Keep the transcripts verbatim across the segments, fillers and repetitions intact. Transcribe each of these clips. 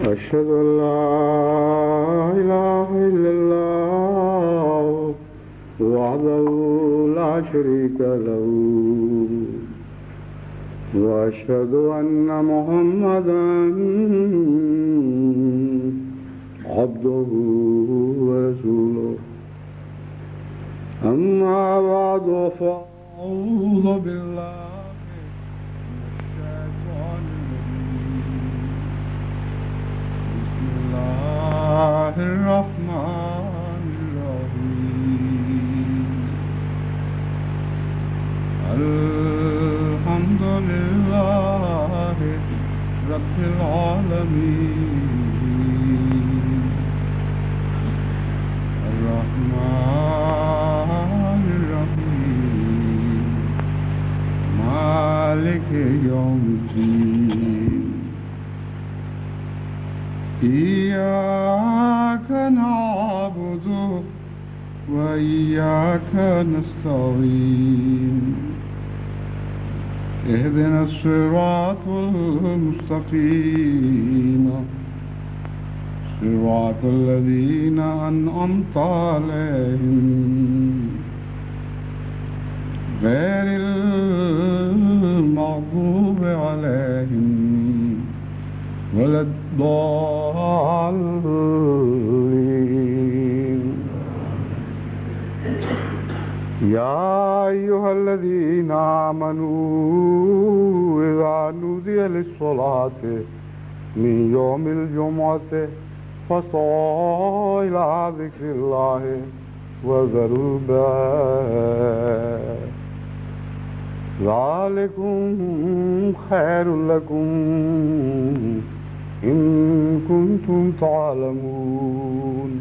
أشهد أن لا إله إلا الله وحده لا شريك له وأشهد أن محمدا عبده ورسوله أما بعد فأعوذ بالله الرحمن الرحيم الحمد لله رب العالمين الرحمن الرحيم مالك يوم الدين إياك نعبد وإياك نستعين اهدنا الصراط المستقيم صراط الذين أنعمت عليهم غير المغضوب عليهم ولا الضالين. يا أيها الذين آمنوا إذا نودي للصلاة من يوم الجمعة فاسعوا إلى ذكر الله وذروا البيع ذلكم خير لكم إن كنتم تعلمون.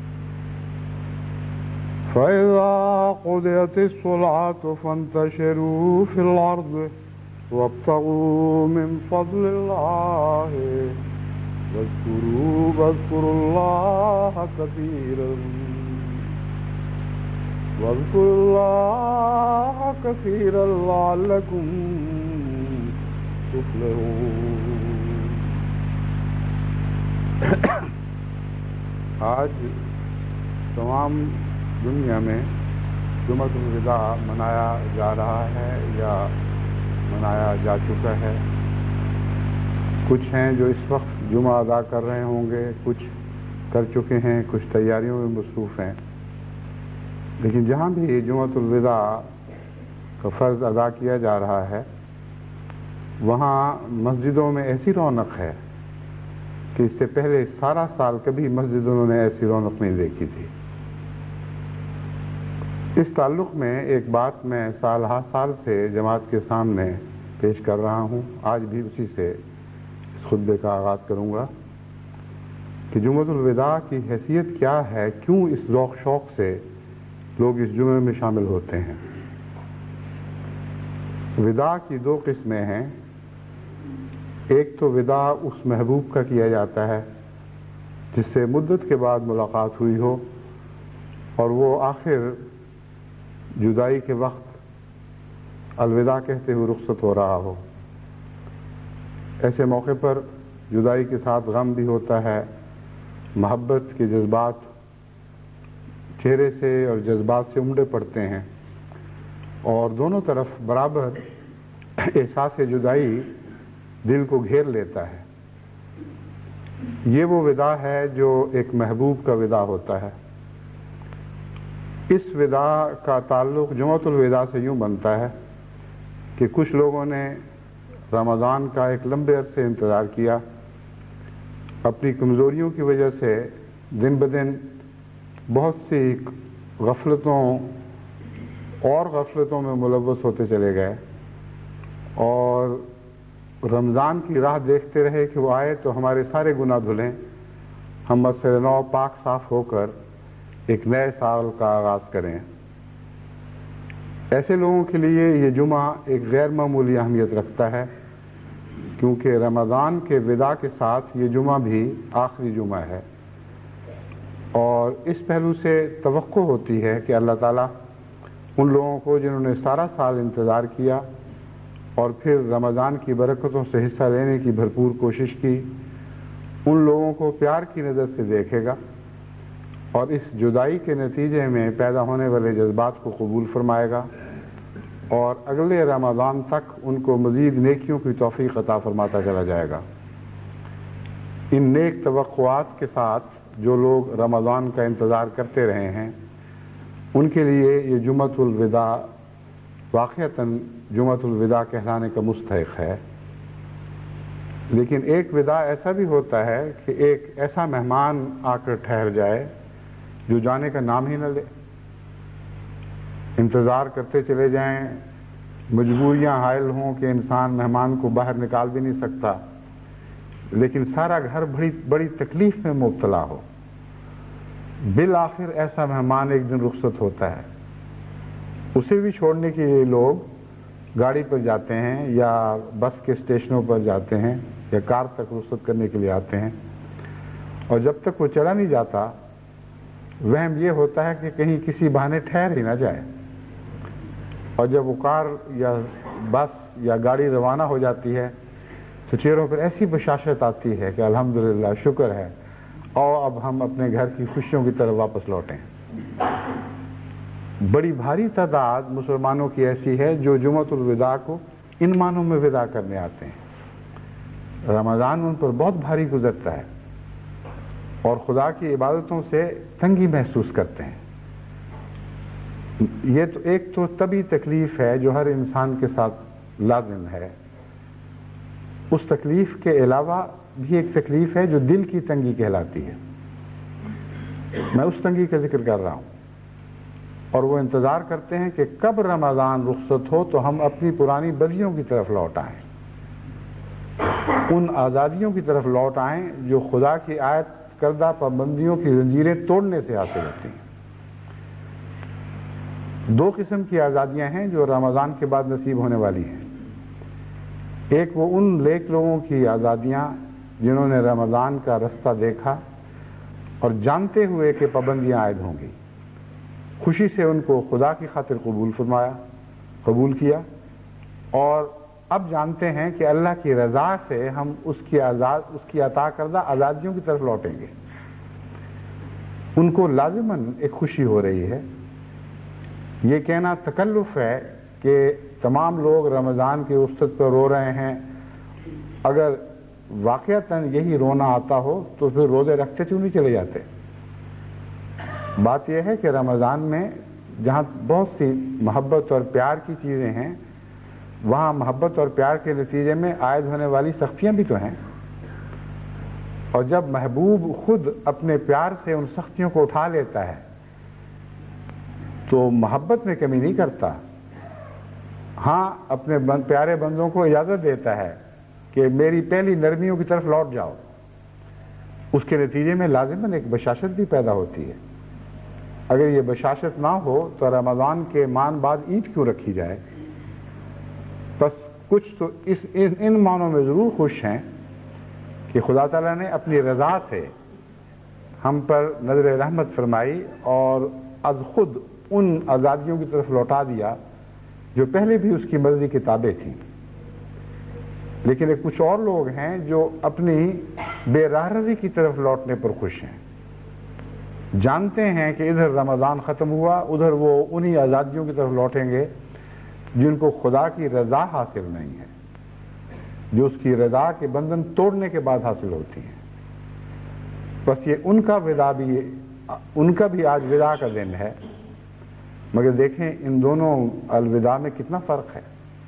فإذا قضيت الصلاة فانتشروا في الأرض وابتغوا من فضل الله واذكروا واذكروا الله كثيرا واذكروا الله كثيرا لعلكم تفلحون. آج تمام دنیا میں جمعۃ الوداع منایا جا رہا ہے یا منایا جا چکا ہے. کچھ ہیں جو اس وقت جمعہ ادا کر رہے ہوں گے، کچھ کر چکے ہیں، کچھ تیاریوں میں مصروف ہیں. لیکن جہاں بھی جمعۃ الوداع کا فرض ادا کیا جا رہا ہے وہاں مسجدوں میں ایسی رونق ہے کہ اس سے پہلے سارا سال کبھی مسجدوں نے ایسی رونق نہیں دیکھی تھی. اس تعلق میں ایک بات میں سال ہر سال سے جماعت کے سامنے پیش کر رہا ہوں. آج بھی اسی سے اس خطبے کا آغاز کروں گا کہ جمعۃ الوداع کی حیثیت کیا ہے، کیوں اس ذوق شوق سے لوگ اس جمعے میں شامل ہوتے ہیں. وداع کی دو قسمیں ہیں. ایک تو وداع اس محبوب کا کیا جاتا ہے جس سے مدت کے بعد ملاقات ہوئی ہو اور وہ آخر جدائی کے وقت الوداع کہتے ہوئے رخصت ہو رہا ہو. ایسے موقع پر جدائی کے ساتھ غم بھی ہوتا ہے، محبت کے جذبات چہرے سے اور جذبات سے امڈے پڑتے ہیں اور دونوں طرف برابر احساس جدائی دل کو گھیر لیتا ہے. یہ وہ وداع ہے جو ایک محبوب کا وداع ہوتا ہے. اس وداع کا تعلق جمعۃ الوداع سے یوں بنتا ہے کہ کچھ لوگوں نے رمضان کا ایک لمبے عرصے انتظار کیا، اپنی کمزوریوں کی وجہ سے دن بدن بہت سی غفلتوں اور غفلتوں میں ملوث ہوتے چلے گئے اور رمضان کی راہ دیکھتے رہے کہ وہ آئے تو ہمارے سارے گناہ دھلیں، ہم سے نو پاک صاف ہو کر ایک نئے سال کا آغاز کریں. ایسے لوگوں کے لیے یہ جمعہ ایک غیر معمولی اہمیت رکھتا ہے کیونکہ رمضان کے وداع کے ساتھ یہ جمعہ بھی آخری جمعہ ہے اور اس پہلو سے توقع ہوتی ہے کہ اللہ تعالیٰ ان لوگوں کو جنہوں نے سارا سال انتظار کیا اور پھر رمضان کی برکتوں سے حصہ لینے کی بھرپور کوشش کی، ان لوگوں کو پیار کی نظر سے دیکھے گا اور اس جدائی کے نتیجے میں پیدا ہونے والے جذبات کو قبول فرمائے گا اور اگلے رمضان تک ان کو مزید نیکیوں کی توفیق عطا فرماتا چلا جائے گا۔ ان نیک توقعات کے ساتھ جو لوگ رمضان کا انتظار کرتے رہے ہیں ان کے لیے یہ جمعۃ الوداع واقعتاً جمعۃ الوداع کہلانے کا مستحق ہے، لیکن ایک وداع ایسا بھی ہوتا ہے کہ ایک ایسا مہمان آ کر ٹھہر جائے جو جانے کا نام ہی نہ لے، انتظار کرتے چلے جائیں، مجبوریاں حائل ہوں کہ انسان مہمان کو باہر نکال بھی نہیں سکتا، لیکن سارا گھر بڑی بڑی تکلیف میں مبتلا ہو، بالآخر ایسا مہمان ایک دن رخصت ہوتا ہے، اسے بھی چھوڑنے کے لیے لوگ گاڑی پر جاتے ہیں یا بس کے اسٹیشنوں پر جاتے ہیں یا کار تک رخصت کرنے کے لیے آتے ہیں، اور جب تک وہ چلا نہیں جاتا وہم یہ ہوتا ہے کہ کہیں کسی بہانے ٹھہر ہی نہ جائے، اور جب وہ کار یا بس یا گاڑی روانہ ہو جاتی ہے تو چہروں پر ایسی بشاشت آتی ہے کہ الحمدللہ شکر ہے، اور اب ہم اپنے گھر کی خوشیوں کی طرف واپس لوٹیں۔ بڑی بھاری تعداد مسلمانوں کی ایسی ہے جو جمعۃ الوداع کو ان معنوں میں وداع کرنے آتے ہیں۔ رمضان ان پر بہت بھاری گزرتا ہے اور خدا کی عبادتوں سے تنگی محسوس کرتے ہیں۔ یہ تو ایک تو طبی تکلیف ہے جو ہر انسان کے ساتھ لازم ہے، اس تکلیف کے علاوہ بھی ایک تکلیف ہے جو دل کی تنگی کہلاتی ہے، میں اس تنگی کا ذکر کر رہا ہوں، اور وہ انتظار کرتے ہیں کہ کب رمضان رخصت ہو تو ہم اپنی پرانی بدیوں کی طرف لوٹ آئیں، ان آزادیوں کی طرف لوٹ آئیں جو خدا کی عائد کردہ پابندیوں کی زنجیریں توڑنے سے حاصل ہوتی ہیں۔ دو قسم کی آزادیاں ہیں جو رمضان کے بعد نصیب ہونے والی ہیں، ایک وہ ان نیک لوگوں کی آزادیاں جنہوں نے رمضان کا رستہ دیکھا اور جانتے ہوئے کہ پابندیاں عائد ہوں گی خوشی سے ان کو خدا کی خاطر قبول فرمایا قبول کیا، اور اب جانتے ہیں کہ اللہ کی رضا سے ہم اس کی آزاد اس کی عطا کردہ آزادیوں کی طرف لوٹیں گے، ان کو لازماً ایک خوشی ہو رہی ہے۔ یہ کہنا تکلف ہے کہ تمام لوگ رمضان کی رخصت پر رو رہے ہیں، اگر واقعتاً یہی رونا آتا ہو تو پھر روزے رکھتے کیوں نہیں چلے جاتے؟ بات یہ ہے کہ رمضان میں جہاں بہت سی محبت اور پیار کی چیزیں ہیں وہاں محبت اور پیار کے نتیجے میں عائد ہونے والی سختیاں بھی تو ہیں، اور جب محبوب خود اپنے پیار سے ان سختیوں کو اٹھا لیتا ہے تو محبت میں کمی نہیں کرتا، ہاں اپنے پیارے بندوں کو اجازت دیتا ہے کہ میری پہلی نرمیوں کی طرف لوٹ جاؤ، اس کے نتیجے میں لازماً ایک بشاشت بھی پیدا ہوتی ہے۔ اگر یہ بشاشت نہ ہو تو رمضان کے مان بعد عید کیوں رکھی جائے؟ بس کچھ تو اس ان معنوں میں ضرور خوش ہیں کہ خدا تعالیٰ نے اپنی رضا سے ہم پر نظر رحمت فرمائی اور از خود ان آزادیوں کی طرف لوٹا دیا جو پہلے بھی اس کی مرضی کی تابع تھیں، لیکن ایک کچھ اور لوگ ہیں جو اپنی بے راہروی کی طرف لوٹنے پر خوش ہیں، جانتے ہیں کہ ادھر رمضان ختم ہوا ادھر وہ انہی آزادیوں کی طرف لوٹیں گے جن کو خدا کی رضا حاصل نہیں ہے، جو اس کی رضا کے بندھن توڑنے کے بعد حاصل ہوتی ہیں۔ بس یہ ان کا وداع بھی ان کا بھی آج وداع کا دن ہے، مگر دیکھیں ان دونوں الوداع میں کتنا فرق ہے۔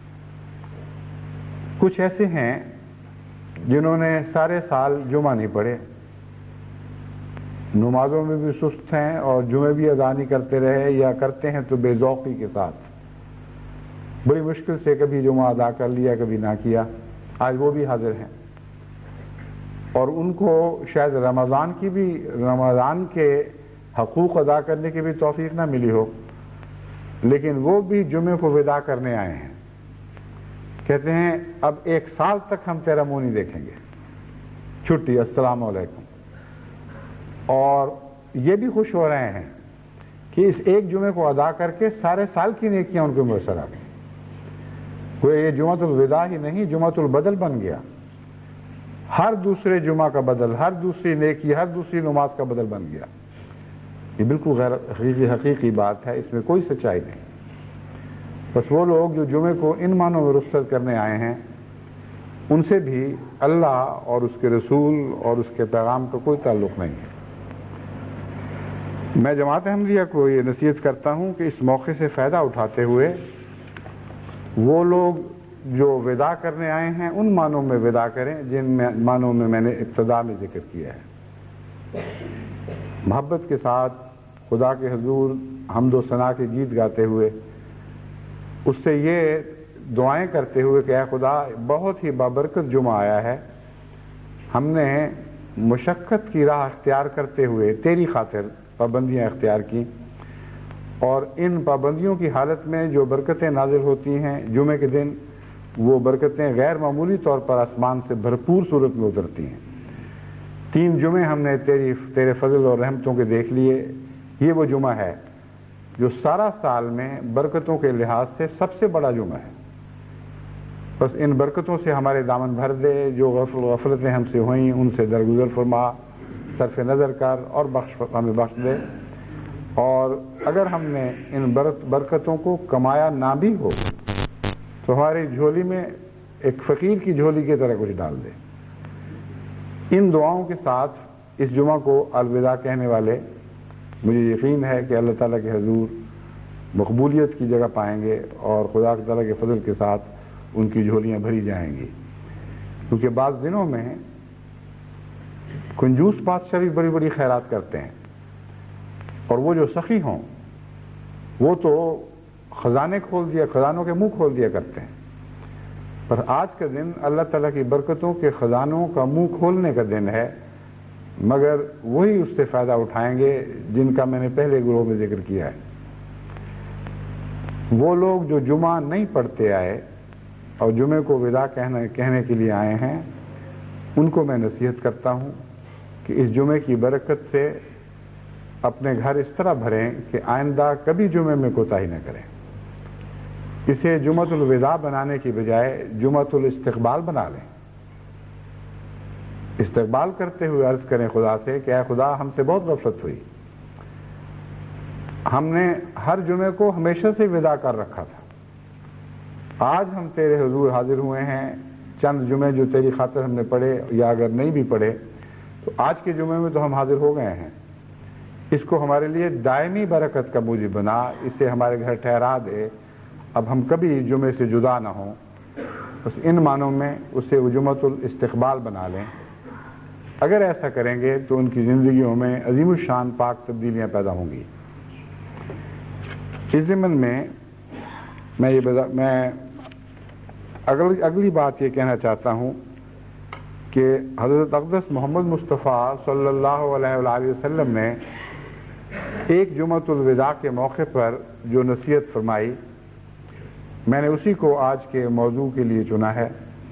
کچھ ایسے ہیں جنہوں نے سارے سال جمعہ نہیں پڑھے، نمازوں میں بھی سست ہیں اور جمعے بھی ادا نہیں کرتے رہے، یا کرتے ہیں تو بے ذوقی کے ساتھ، بڑی مشکل سے کبھی جمعہ ادا کر لیا کبھی نہ کیا، آج وہ بھی حاضر ہیں، اور ان کو شاید رمضان کی بھی رمضان کے حقوق ادا کرنے کی بھی توفیق نہ ملی ہو، لیکن وہ بھی جمعے کو وداع کرنے آئے ہیں، کہتے ہیں اب ایک سال تک ہم تیرا منہ نہیں دیکھیں گے، چھٹی، السلام علیکم، اور یہ بھی خوش ہو رہے ہیں کہ اس ایک جمعے کو ادا کر کے سارے سال کی نیکیاں ان کو میسر آ گئی، کوئی یہ جمعۃ الوداع ہی نہیں جمعۃ البدل بن گیا، ہر دوسرے جمعہ کا بدل، ہر دوسری نیکی، ہر دوسری نماز کا بدل بن گیا۔ یہ بالکل غیر حقیقی حقیقی بات ہے، اس میں کوئی سچائی نہیں۔ بس وہ لوگ جو جمعے کو ان معنوں میں رخصت کرنے آئے ہیں، ان سے بھی اللہ اور اس کے رسول اور اس کے پیغام کا کوئی تعلق نہیں ہے۔ میں جماعت احمدیہ کو یہ نصیحت کرتا ہوں کہ اس موقع سے فائدہ اٹھاتے ہوئے وہ لوگ جو وداع کرنے آئے ہیں ان معنوں میں وداع کریں جن معنوں میں میں نے ابتدا میں ذکر کیا ہے۔ محبت کے ساتھ خدا کے حضور حمد و ثنا کے گیت گاتے ہوئے، اس سے یہ دعائیں کرتے ہوئے کہ اے خدا بہت ہی بابرکت جمعہ آیا ہے، ہم نے مشقت کی راہ اختیار کرتے ہوئے تیری خاطر پابندیاں اختیار کی، اور ان پابندیوں کی حالت میں جو برکتیں نازل ہوتی ہیں جمعے کے دن، وہ برکتیں غیر معمولی طور پر آسمان سے بھرپور صورت میں اترتی ہیں۔ تین جمعے ہم نے تیری تیرے فضل اور رحمتوں کے دیکھ لیے، یہ وہ جمعہ ہے جو سارا سال میں برکتوں کے لحاظ سے سب سے بڑا جمعہ ہے۔ بس ان برکتوں سے ہمارے دامن بھر دے، جو غفل غفلتیں ہم سے ہوئیں ان سے درگزر فرما، صرف نظر کر اور بخش ہمیں بخش دے، اور اگر ہم نے ان برکتوں کو کمایا نہ بھی ہو تو ہماری جھولی میں ایک فقیر کی جھولی کی طرح کچھ ڈال دے۔ ان دعاؤں کے ساتھ اس جمعہ کو الوداع کہنے والے، مجھے یقین ہے کہ اللہ تعالیٰ کے حضور مقبولیت کی جگہ پائیں گے اور خدا تعالیٰ کے فضل کے ساتھ ان کی جھولیاں بھری جائیں گی، کیونکہ بعض دنوں میں کنجوس بادشاہ بھی بڑی بڑی خیرات کرتے ہیں، اور وہ جو سخی ہوں وہ تو خزانے کھول دیا خزانوں کے منہ کھول دیا کرتے ہیں، پر آج کا دن اللہ تعالیٰ کی برکتوں کے خزانوں کا منہ کھولنے کا دن ہے، مگر وہی اس سے فائدہ اٹھائیں گے جن کا میں نے پہلے گروہ میں ذکر کیا ہے۔ وہ لوگ جو جمعہ نہیں پڑھتے آئے اور جمعے کو وداع کہنے کہنے کے لیے آئے ہیں، ان کو میں نصیحت کرتا ہوں کہ اس جمعے کی برکت سے اپنے گھر اس طرح بھریں کہ آئندہ کبھی جمعے میں کوتاہی نہ کریں۔ اسے جمعۃ الوداع بنانے کی بجائے جمعۃ الاستقبال بنا لیں۔ استقبال کرتے ہوئے عرض کریں خدا سے کہ اے خدا ہم سے بہت غفلت ہوئی، ہم نے ہر جمعے کو ہمیشہ سے وداع کر رکھا تھا، آج ہم تیرے حضور حاضر ہوئے ہیں، چند جمعے جو تیری خاطر ہم نے پڑھے یا اگر نہیں بھی پڑھے تو آج کے جمعے میں تو ہم حاضر ہو گئے ہیں، اس کو ہمارے لیے دائمی برکت کا موجب بنا، اسے ہمارے گھر ٹھہرا دے، اب ہم کبھی جمعے سے جدا نہ ہوں۔ بس ان معنوں میں اسے جمعۃ الاستقبال بنا لیں۔ اگر ایسا کریں گے تو ان کی زندگیوں میں عظیم الشان پاک تبدیلیاں پیدا ہوں گی۔ اس ضمن میں میں یہ بدا میں اگلی اگلی بات یہ کہنا چاہتا ہوں کہ حضرت اقدس محمد مصطفیٰ صلی اللہ علیہ وآلہ وسلم نے ایک جمعۃ الوداع کے موقع پر جو نصیحت فرمائی، میں نے اسی کو آج کے موضوع کے لیے چنا ہے۔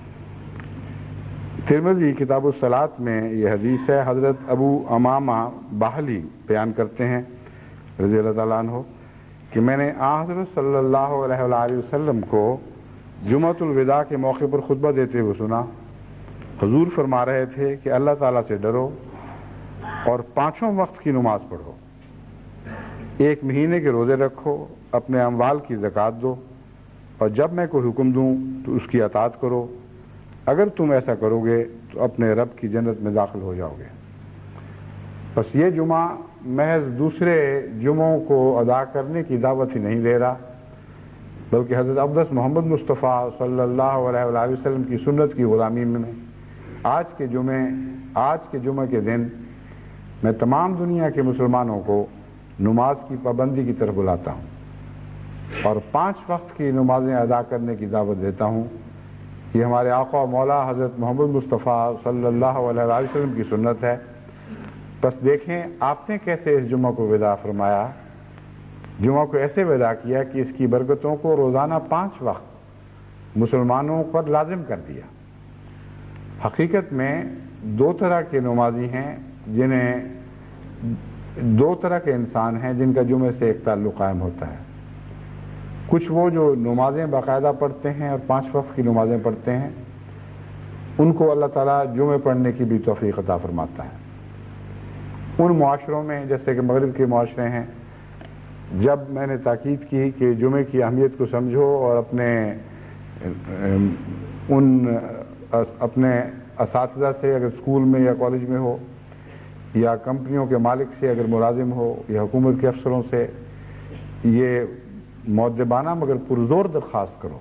ترمذی کتاب الصلاۃ میں یہ حدیث ہے، حضرت ابو امامہ باہلی بیان کرتے ہیں رضی اللہ تعالیٰ عنہ کہ میں نے آن حضرت صلی اللہ علیہ وآلہ وسلم کو جمعۃ الوداع کے موقع پر خطبہ دیتے ہوئے سنا۔ حضور فرما رہے تھے کہ اللہ تعالیٰ سے ڈرو اور پانچوں وقت کی نماز پڑھو، ایک مہینے کے روزے رکھو، اپنے اموال کی زکوٰۃ دو، اور جب میں کوئی حکم دوں تو اس کی اطاعت کرو، اگر تم ایسا کرو گے تو اپنے رب کی جنت میں داخل ہو جاؤ گے۔ بس یہ جمعہ محض دوسرے جمعوں کو ادا کرنے کی دعوت ہی نہیں دے رہا، بلکہ حضرت اقدس محمد مصطفیٰ صلی اللہ علیہ وآلہ وسلم کی سنت کی غلامی میں آج کے جمعے آج کے جمعے کے دن میں تمام دنیا کے مسلمانوں کو نماز کی پابندی کی طرف بلاتا ہوں اور پانچ وقت کی نمازیں ادا کرنے کی دعوت دیتا ہوں۔ یہ ہمارے آقا و مولا حضرت محمد مصطفیٰ صلی اللہ علیہ وآلہ وسلم کی سنت ہے۔ بس دیکھیں آپ نے کیسے اس جمعہ کو وداع فرمایا، جمعہ کو ایسے وداع کیا کہ اس کی برکتوں کو روزانہ پانچ وقت مسلمانوں پر لازم کر دیا۔ حقیقت میں دو طرح کے نمازی ہیں، جنہیں دو طرح کے انسان ہیں جن کا جمعے سے ایک تعلق قائم ہوتا ہے۔ کچھ وہ جو نمازیں باقاعدہ پڑھتے ہیں اور پانچ وقت کی نمازیں پڑھتے ہیں، ان کو اللہ تعالیٰ جمعے پڑھنے کی بھی توفیق عطا فرماتا ہے۔ ان معاشروں میں جیسے کہ مغرب کے معاشرے ہیں، جب میں نے تاکید کی کہ جمعے کی اہمیت کو سمجھو اور اپنے ان اپنے اساتذہ سے اگر اسکول میں یا کالج میں ہو، یا کمپنیوں کے مالک سے اگر ملازم ہو، یا حکومت کے افسروں سے، یہ مؤدبانہ مگر پرزور درخواست کرو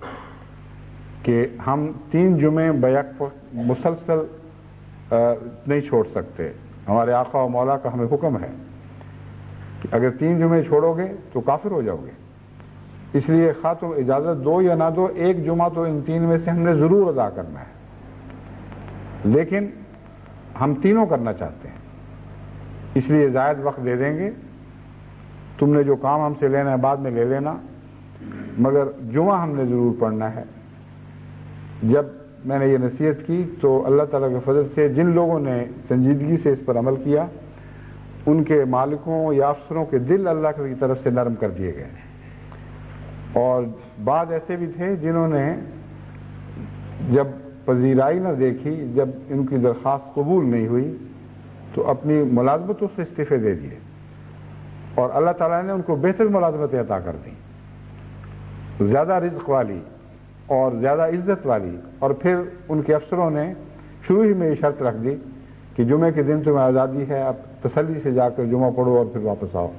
کہ ہم تین جمعے بیک وقت مسلسل نہیں چھوڑ سکتے۔ ہمارے آقا و مولا کا ہمیں حکم ہے کہ اگر تین جمعے چھوڑو گے تو کافر ہو جاؤ گے، اس لیے خواہ تم اجازت دو یا نہ دو، ایک جمعہ تو ان تین میں سے ہم نے ضرور ادا کرنا ہے، لیکن ہم تینوں کرنا چاہتے ہیں، اس لیے زائد وقت دے دیں گے، تم نے جو کام ہم سے لینا ہے بعد میں لے لینا، مگر جمعہ ہم نے ضرور پڑھنا ہے۔ جب میں نے یہ نصیحت کی تو اللہ تعالیٰ کے فضل سے جن لوگوں نے سنجیدگی سے اس پر عمل کیا، ان کے مالکوں یا افسروں کے دل اللہ کی طرف سے نرم کر دیے گئے، اور بعض ایسے بھی تھے جنہوں نے جب پذیرائی نہ دیکھی، جب ان کی درخواست قبول نہیں ہوئی تو اپنی ملازمتوں سے استعفے دے دیے، اور اللہ تعالیٰ نے ان کو بہتر ملازمتیں عطا کر دیں، زیادہ رزق والی اور زیادہ عزت والی، اور پھر ان کے افسروں نے شروع ہی میں یہ شرط رکھ دی کہ جمعے کے دن تمہیں آزادی ہے، اب تسلی سے جا کر جمعہ پڑھو اور پھر واپس آؤ۔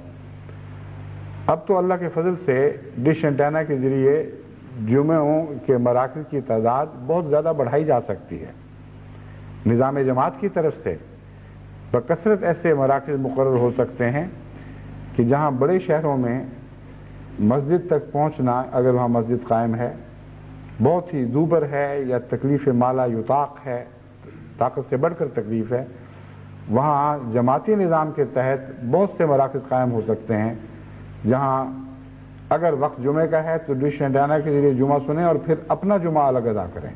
اب تو اللہ کے فضل سے ڈش اینٹینا کے ذریعے جمعوں کے مراکز کی تعداد بہت زیادہ بڑھائی جا سکتی ہے۔ نظام جماعت کی طرف سے بکثرت ایسے مراکز مقرر ہو سکتے ہیں کہ جہاں بڑے شہروں میں مسجد تک پہنچنا، اگر وہاں مسجد قائم ہے، بہت ہی دوبر ہے یا تکلیف مالا یطاق ہے، طاقت سے بڑھ کر تکلیف ہے، وہاں جماعتی نظام کے تحت بہت سے مراکز قائم ہو سکتے ہیں جہاں اگر وقت جمعے کا ہے تو ڈش اینٹینا کے ذریعے جمعہ سنیں اور پھر اپنا جمعہ الگ ادا کریں۔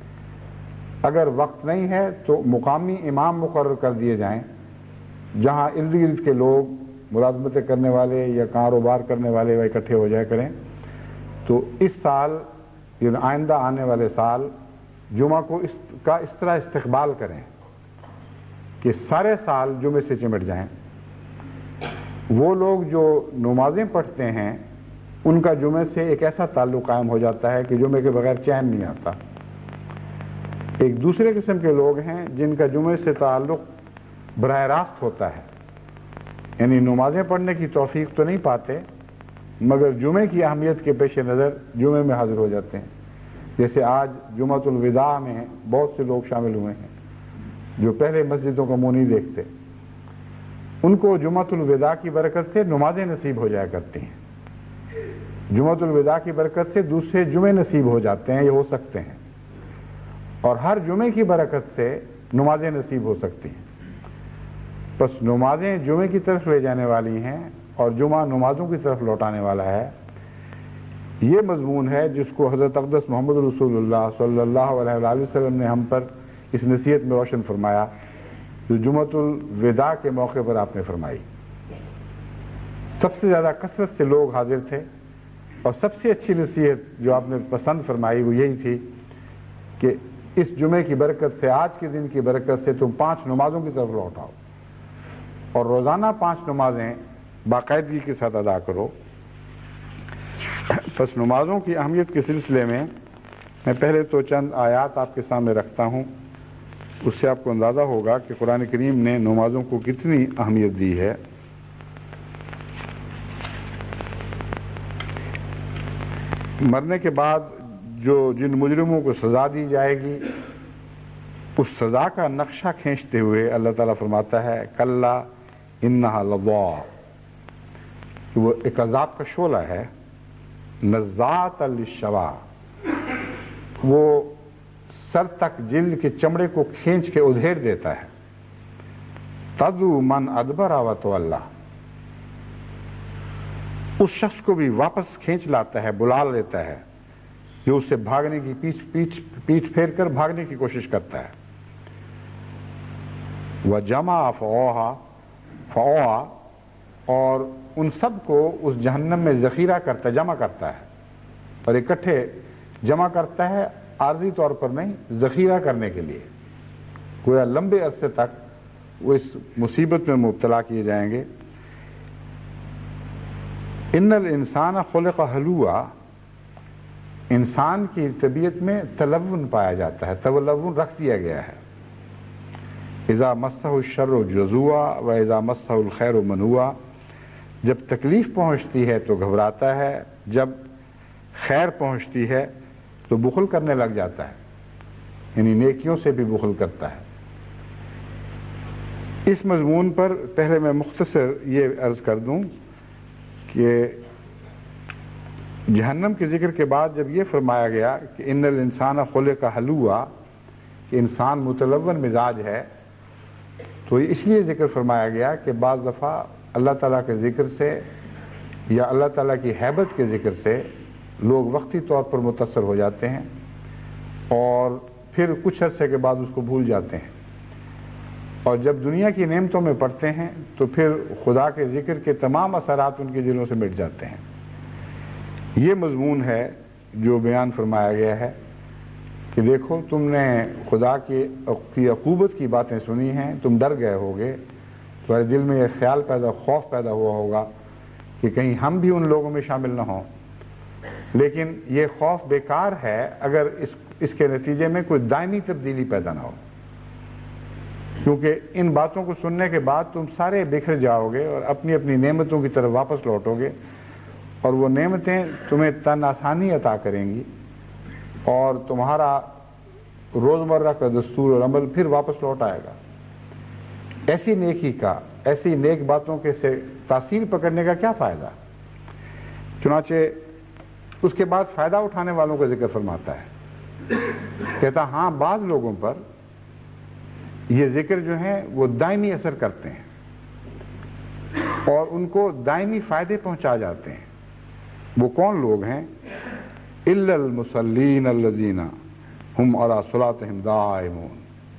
اگر وقت نہیں ہے تو مقامی امام مقرر کر دیے جائیں جہاں ارد گرد کے لوگ ملازمتیں کرنے والے یا کاروبار کرنے والے وہ اکٹھے ہو جایا کریں۔ تو اس سال یا آئندہ آنے والے سال جمعہ کو اس کا اس طرح استقبال کریں کہ سارے سال جمعے سے چمٹ جائیں۔ وہ لوگ جو نمازیں پڑھتے ہیں ان کا جمعے سے ایک ایسا تعلق قائم ہو جاتا ہے کہ جمعے کے بغیر چین نہیں آتا۔ ایک دوسرے قسم کے لوگ ہیں جن کا جمعے سے تعلق براہ راست ہوتا ہے، یعنی نمازیں پڑھنے کی توفیق تو نہیں پاتے مگر جمعے کی اہمیت کے پیش نظر جمعے میں حاضر ہو جاتے ہیں۔ جیسے آج جمعۃ الوداع میں بہت سے لوگ شامل ہوئے ہیں جو پہلے مسجدوں کا منہ نہیں دیکھتے، ان کو جمعۃ الوداع کی برکت سے نمازیں نصیب ہو جایا کرتی ہیں، جمعۃ الوداع کی برکت سے دوسرے جمعے نصیب ہو جاتے ہیں، یہ ہو سکتے ہیں، اور ہر جمعے کی برکت سے نمازیں نصیب ہو سکتی ہیں۔ بس نمازیں جمعے کی طرف لے جانے والی ہیں اور جمعہ نمازوں کی طرف لوٹانے والا ہے۔ یہ مضمون ہے جس کو حضرت اقدس محمد رسول اللہ صلی اللہ علیہ وآلہ وسلم نے ہم پر اس نصیحت میں روشن فرمایا جو جمعۃ الوداع کے موقع پر آپ نے فرمائی۔ سب سے زیادہ کثرت سے لوگ حاضر تھے اور سب سے اچھی نصیحت جو آپ نے پسند فرمائی وہ یہی تھی کہ اس جمعے کی برکت سے، آج کے دن کی برکت سے تم پانچ نمازوں کی طرف لوٹ آؤ اور روزانہ پانچ نمازیں باقاعدگی کے ساتھ ادا کرو۔ بس نمازوں کی اہمیت کے سلسلے میں میں پہلے تو چند آیات آپ کے سامنے رکھتا ہوں، اس سے آپ کو اندازہ ہوگا کہ قرآن کریم نے نمازوں کو کتنی اہمیت دی ہے۔ مرنے کے بعد جو جن مجرموں کو سزا دی جائے گی اس سزا کا نقشہ کھینچتے ہوئے اللہ تعالیٰ فرماتا ہے کلا انہا لظیٰ، کہ وہ ایک عذاب کا شعلہ ہے، نزاعۃ للشویٰ، وہ سر تک جلد کے چمڑے کو کھینچ کے ادھیڑ دیتا ہے، تدعو من ادبر وتولیٰ، اس شخص کو بھی واپس کھینچ لاتا ہے، بلا لیتا ہے جو اس سے بھاگنے کی پیچھ پیچھ پیٹھ پھیر کر بھاگنے کی کوشش کرتا ہے۔ وَجَمَعَ فَأَوْعَىٰ فَأَوْعَىٰ، اور ان سب کو اس جہنم میں ذخیرہ کرتا جمع کرتا ہے اور اکٹھے جمع کرتا ہے عارضی طور پر نہیں، ذخیرہ کرنے کے لیے، گویا لمبے عرصے تک وہ اس مصیبت میں مبتلا کیے جائیں گے۔ ان الانسان خلق ہلوعا، انسان کی طبیعت میں تلون پایا جاتا ہے، تلون رکھ دیا گیا ہے۔ اذا مسہ الشر جزوعا و اذا مسہ الخیر منوعا، جب تکلیف پہنچتی ہے تو گھبراتا ہے، جب خیر پہنچتی ہے تو بخل کرنے لگ جاتا ہے، یعنی نیکیوں سے بھی بخل کرتا ہے۔ اس مضمون پر پہلے میں مختصر یہ عرض کر دوں کہ جہنم کے ذکر کے بعد جب یہ فرمایا گیا کہ ان الانسان خلق ہلوعا، کہ انسان متلون مزاج ہے، تو یہ اس لیے ذکر فرمایا گیا کہ بعض دفعہ اللہ تعالیٰ کے ذکر سے یا اللہ تعالیٰ کی ہیبت کے ذکر سے لوگ وقتی طور پر متاثر ہو جاتے ہیں اور پھر کچھ عرصے کے بعد اس کو بھول جاتے ہیں، اور جب دنیا کی نعمتوں میں پڑتے ہیں تو پھر خدا کے ذکر کے تمام اثرات ان کے دلوں سے مٹ جاتے ہیں۔ یہ مضمون ہے جو بیان فرمایا گیا ہے کہ دیکھو تم نے خدا کی عقوبت کی باتیں سنی ہیں، تم ڈر گئے ہوگے، تمہارے دل میں یہ خیال پیدا خوف پیدا ہوا ہوگا کہ کہیں ہم بھی ان لوگوں میں شامل نہ ہوں، لیکن یہ خوف بیکار ہے اگر اس اس کے نتیجے میں کوئی دائمی تبدیلی پیدا نہ ہو، کیونکہ ان باتوں کو سننے کے بعد تم سارے بکھر جاؤ گے اور اپنی اپنی نعمتوں کی طرف واپس لوٹو گے، اور وہ نعمتیں تمہیں تن آسانی عطا کریں گی اور تمہارا روزمرہ کا دستور اور عمل پھر واپس لوٹ آئے گا۔ ایسی نیکی کا، ایسی نیک باتوں کے سے تاثیر پکڑنے کا کیا فائدہ؟ چنانچہ اس کے بعد فائدہ اٹھانے والوں کا ذکر فرماتا ہے، کہتا ہاں بعض لوگوں پر یہ ذکر جو ہیں وہ دائمی اثر کرتے ہیں اور ان کو دائمی فائدے پہنچا جاتے ہیں۔ وہ کون لوگ ہیں؟ الا المصلین الذین ہم علی صلاتہم دائمون،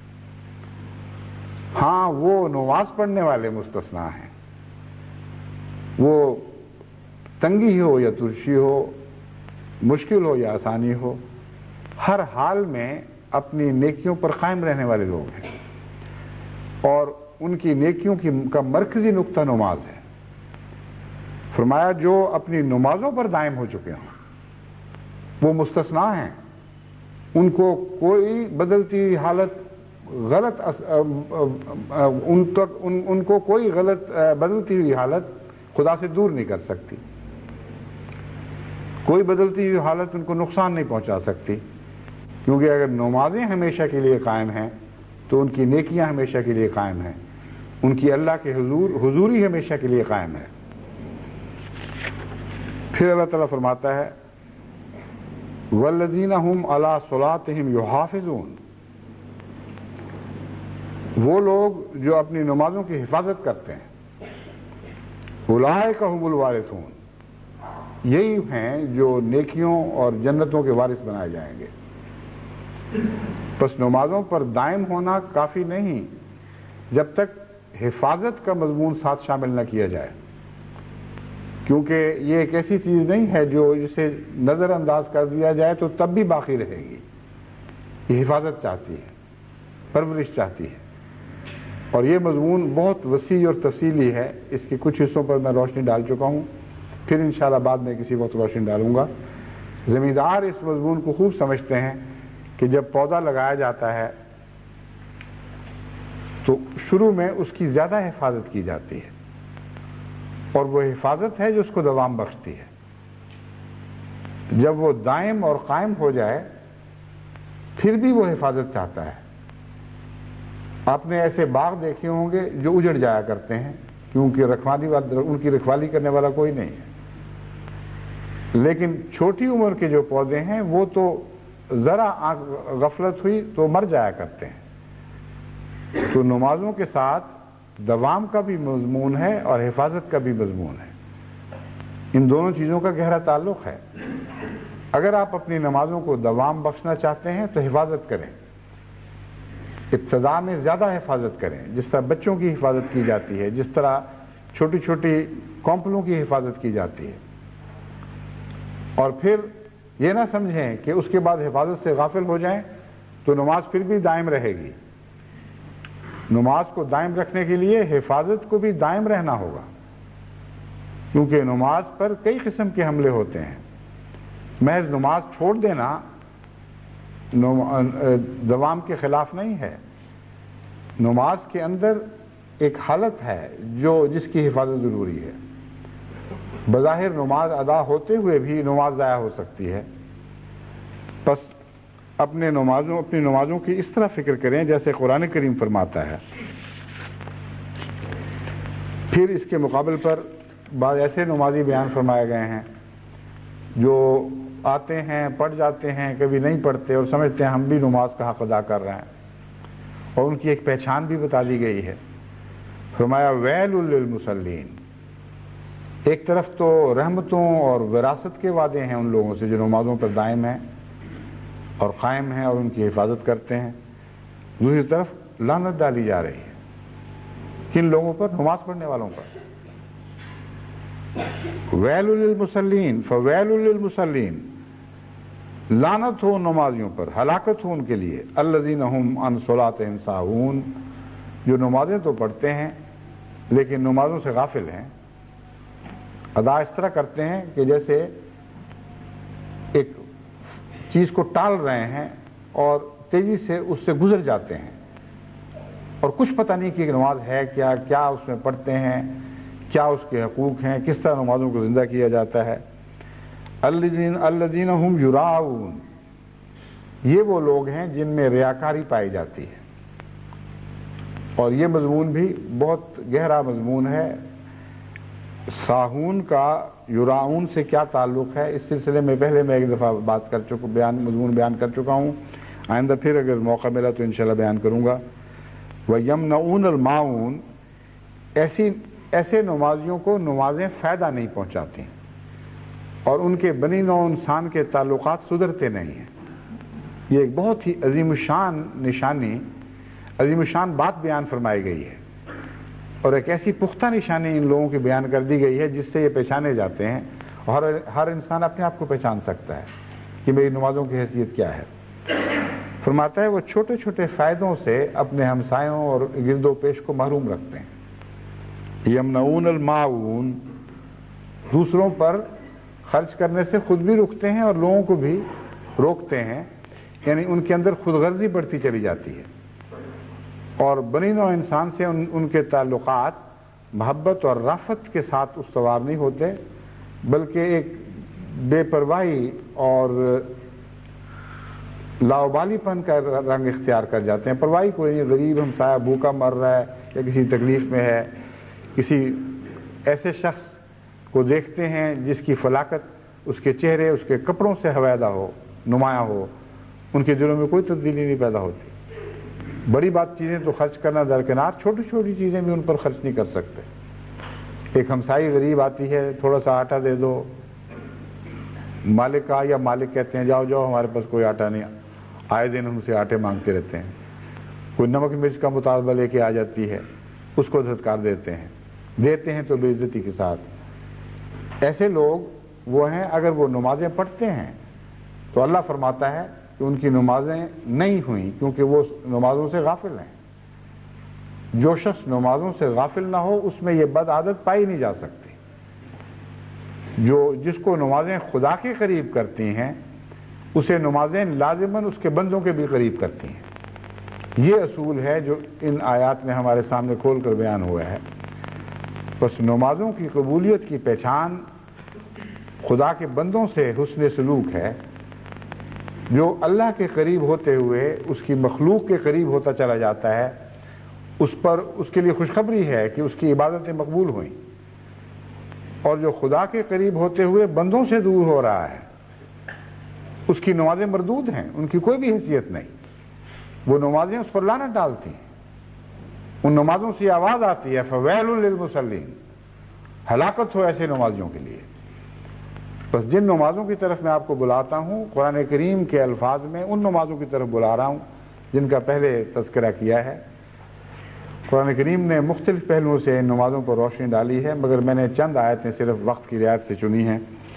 ہاں وہ نماز پڑھنے والے مستثنا ہیں، وہ تنگی ہو یا ترشی ہو، مشکل ہو یا آسانی ہو، ہر حال میں اپنی نیکیوں پر قائم رہنے والے لوگ ہیں، اور ان کی نیکیوں کی کا مرکزی نقطہ نماز ہے۔ فرمایا جو اپنی نمازوں پر دائم ہو چکے ہوں وہ مستثنا ہیں، ان کو کوئی بدلتی ہوئی حالت غلط ان تک ان, ان کو کوئی غلط بدلتی ہوئی حالت خدا سے دور نہیں کر سکتی، کوئی بدلتی ہوئی حالت ان کو نقصان نہیں پہنچا سکتی، کیونکہ اگر نمازیں ہمیشہ کے لیے قائم ہیں تو ان کی نیکیاں ہمیشہ کے لیے قائم ہیں، ان کی اللہ کے حضور حضوری ہمیشہ کے لیے قائم ہے۔ پھر اللہ تعالیٰ فرماتا ہے والذین هم علی صلاتہم یحافظون، وہ لوگ جو اپنی نمازوں کی حفاظت کرتے ہیں، اولئک هم الوارثون، یہی ہیں جو نیکیوں اور جنتوں کے وارث بنائے جائیں گے۔ بس نمازوں پر دائم ہونا کافی نہیں جب تک حفاظت کا مضمون ساتھ شامل نہ کیا جائے، کیونکہ یہ ایک ایسی چیز نہیں ہے جو اسے نظر انداز کر دیا جائے تو تب بھی باقی رہے گی، یہ حفاظت چاہتی ہے، پرورش چاہتی ہے، اور یہ مضمون بہت وسیع اور تفصیلی ہے، اس کے کچھ حصوں پر میں روشنی ڈال چکا ہوں، پھر انشاءاللہ بعد میں کسی وقت روشنی ڈالوں گا۔ زمیندار اس مضمون کو خوب سمجھتے ہیں کہ جب پودا لگایا جاتا ہے تو شروع میں اس کی زیادہ حفاظت کی جاتی ہے، اور وہ حفاظت ہے جو اس کو دوام بخشتی ہے۔ جب وہ دائم اور قائم ہو جائے پھر بھی وہ حفاظت چاہتا ہے۔ آپ نے ایسے باغ دیکھے ہوں گے جو اجڑ جایا کرتے ہیں کیونکہ رکھوالی ان کی رکھوالی کرنے والا کوئی نہیں ہے، لیکن چھوٹی عمر کے جو پودے ہیں وہ تو ذرا غفلت ہوئی تو مر جایا کرتے ہیں۔ تو نمازوں کے ساتھ دوام کا بھی مضمون ہے اور حفاظت کا بھی مضمون ہے، ان دونوں چیزوں کا گہرا تعلق ہے۔ اگر آپ اپنی نمازوں کو دوام بخشنا چاہتے ہیں تو حفاظت کریں، ابتدا میں زیادہ حفاظت کریں، جس طرح بچوں کی حفاظت کی جاتی ہے، جس طرح چھوٹی چھوٹی کونپلوں کی حفاظت کی جاتی ہے، اور پھر یہ نہ سمجھیں کہ اس کے بعد حفاظت سے غافل ہو جائیں تو نماز پھر بھی دائم رہے گی. نماز کو دائم رکھنے کے لیے حفاظت کو بھی دائم رہنا ہوگا، کیونکہ نماز پر کئی قسم کے حملے ہوتے ہیں. محض نماز چھوڑ دینا دوام کے خلاف نہیں ہے. نماز کے اندر ایک حالت ہے جو جس کی حفاظت ضروری ہے. بظاہر نماز ادا ہوتے ہوئے بھی نماز ضائع ہو سکتی ہے. بس اپنے نمازوں اپنی نمازوں کی اس طرح فکر کریں جیسے قرآن کریم فرماتا ہے. پھر اس کے مقابل پر بعض ایسے نمازی بیان فرمائے گئے ہیں جو آتے ہیں، پڑھ جاتے ہیں، کبھی نہیں پڑھتے اور سمجھتے ہیں ہم بھی نماز کا حق ادا کر رہے ہیں، اور ان کی ایک پہچان بھی بتا دی گئی ہے. فرمایا ویل للمصلین. ایک طرف تو رحمتوں اور وراثت کے وعدے ہیں ان لوگوں سے جو نمازوں پر دائم ہیں اور قائم ہیں اور ان کی حفاظت کرتے ہیں. دوسری طرف لعنت ڈالی جا رہی ہے کن لوگوں پر؟ نماز پڑھنے والوں پر. Well للمصلین foil للمصلین. لعنت ہو نمازیوں پر، ہلاکت ہو ان کے لیے. الذین هم عن صلاتهم ساہون. جو نمازیں تو پڑھتے ہیں لیکن نمازوں سے غافل ہیں. ادا اس طرح کرتے ہیں کہ جیسے ایک چیز کو ٹال رہے ہیں اور تیزی سے اس سے گزر جاتے ہیں، اور کچھ پتہ نہیں کہ نماز ہے کیا، کیا اس میں پڑھتے ہیں، کیا اس کے حقوق ہیں، کس طرح نمازوں کو زندہ کیا جاتا ہے. الذین الذین هم یراؤون. یہ وہ لوگ ہیں جن میں ریاکاری پائی جاتی ہے، اور یہ مضمون بھی بہت گہرا مضمون ہے. ساہون کا یراؤون سے کیا تعلق ہے اس سلسلے میں پہلے میں ایک دفعہ بات کر چکا بیان مضمون بیان کر چکا ہوں. آئندہ پھر اگر موقع ملا تو انشاءاللہ بیان کروں گا. وَيَمْنَعُونَ الْمَاعُونَ. ایسی ایسے نمازیوں کو نمازیں فائدہ نہیں پہنچاتی اور ان کے بنی نوع انسان کے تعلقات سدھرتے نہیں ہیں. یہ ایک بہت ہی عظیم الشان نشانی، عظیم الشان بات بیان فرمائی گئی ہے، اور ایک ایسی پختہ نشانی ان لوگوں کی بیان کر دی گئی ہے جس سے یہ پہچانے جاتے ہیں، اور ہر انسان اپنے آپ کو پہچان سکتا ہے کہ میری نمازوں کی حیثیت کیا ہے. فرماتا ہے وہ چھوٹے چھوٹے فائدوں سے اپنے ہمسایوں اور گرد و پیش کو محروم رکھتے ہیں. یمنعون الماعون. دوسروں پر خرچ کرنے سے خود بھی رکتے ہیں اور لوگوں کو بھی روکتے ہیں، یعنی ان کے اندر خود غرضی بڑھتی چلی جاتی ہے، اور بنی نوع انسان سے ان, ان کے تعلقات محبت اور رافت کے ساتھ استوار نہیں ہوتے، بلکہ ایک بے پرواہی اور لاؤبالی پن کا رنگ اختیار کر جاتے ہیں. پرواہی کوئی نہیں، غریب ہمسایہ بھوکا مر رہا ہے یا کسی تکلیف میں ہے، کسی ایسے شخص کو دیکھتے ہیں جس کی فلاکت اس کے چہرے اس کے کپڑوں سے حویدہ ہو، نمایاں ہو، ان کے دلوں میں کوئی تبدیلی نہیں پیدا ہوتی. بڑی بات چیزیں تو خرچ کرنا درکنار، چھوٹی چھوٹی چیزیں بھی ان پر خرچ نہیں کر سکتے. ایک ہمسائی غریب آتی ہے، تھوڑا سا آٹا دے دو، مالک کا یا مالک کہتے ہیں جاؤ جاؤ ہمارے پاس کوئی آٹا نہیں، آئے دن ہم سے آٹے مانگتے رہتے ہیں. کوئی نمک مرچ کا مطالبہ لے کے آ جاتی ہے، اس کو دھتکار دیتے ہیں، دیتے ہیں تو بے عزتی کے ساتھ. ایسے لوگ وہ ہیں اگر وہ نمازیں پڑھتے ہیں تو اللہ فرماتا ہے کہ ان کی نمازیں نہیں ہوئیں کیونکہ وہ نمازوں سے غافل ہیں. جو شخص نمازوں سے غافل نہ ہو اس میں یہ بد عادت پائی نہیں جا سکتی. جو جس کو نمازیں خدا کے قریب کرتی ہیں اسے نمازیں لازماً اس کے بندوں کے بھی قریب کرتی ہیں. یہ اصول ہے جو ان آیات میں ہمارے سامنے کھول کر بیان ہوا ہے. بس نمازوں کی قبولیت کی پہچان خدا کے بندوں سے حسن سلوک ہے. جو اللہ کے قریب ہوتے ہوئے اس کی مخلوق کے قریب ہوتا چلا جاتا ہے اس پر اس کے لیے خوشخبری ہے کہ اس کی عبادتیں مقبول ہوئیں، اور جو خدا کے قریب ہوتے ہوئے بندوں سے دور ہو رہا ہے اس کی نمازیں مردود ہیں، ان کی کوئی بھی حیثیت نہیں. وہ نمازیں اس پر لعنت ڈالتی ہیں. ان نمازوں سے آواز آتی ہے فویل للمصلین. ہلاکت ہو ایسے نمازیوں کے لیے. بس جن نمازوں کی طرف میں آپ کو بلاتا ہوں قرآن کریم کے الفاظ میں ان نمازوں کی طرف بلا رہا ہوں جن کا پہلے تذکرہ کیا ہے. قرآن کریم نے مختلف پہلوؤں سے ان نمازوں پر روشنی ڈالی ہے، مگر میں نے چند آیتیں صرف وقت کی رعایت سے چنی ہیں.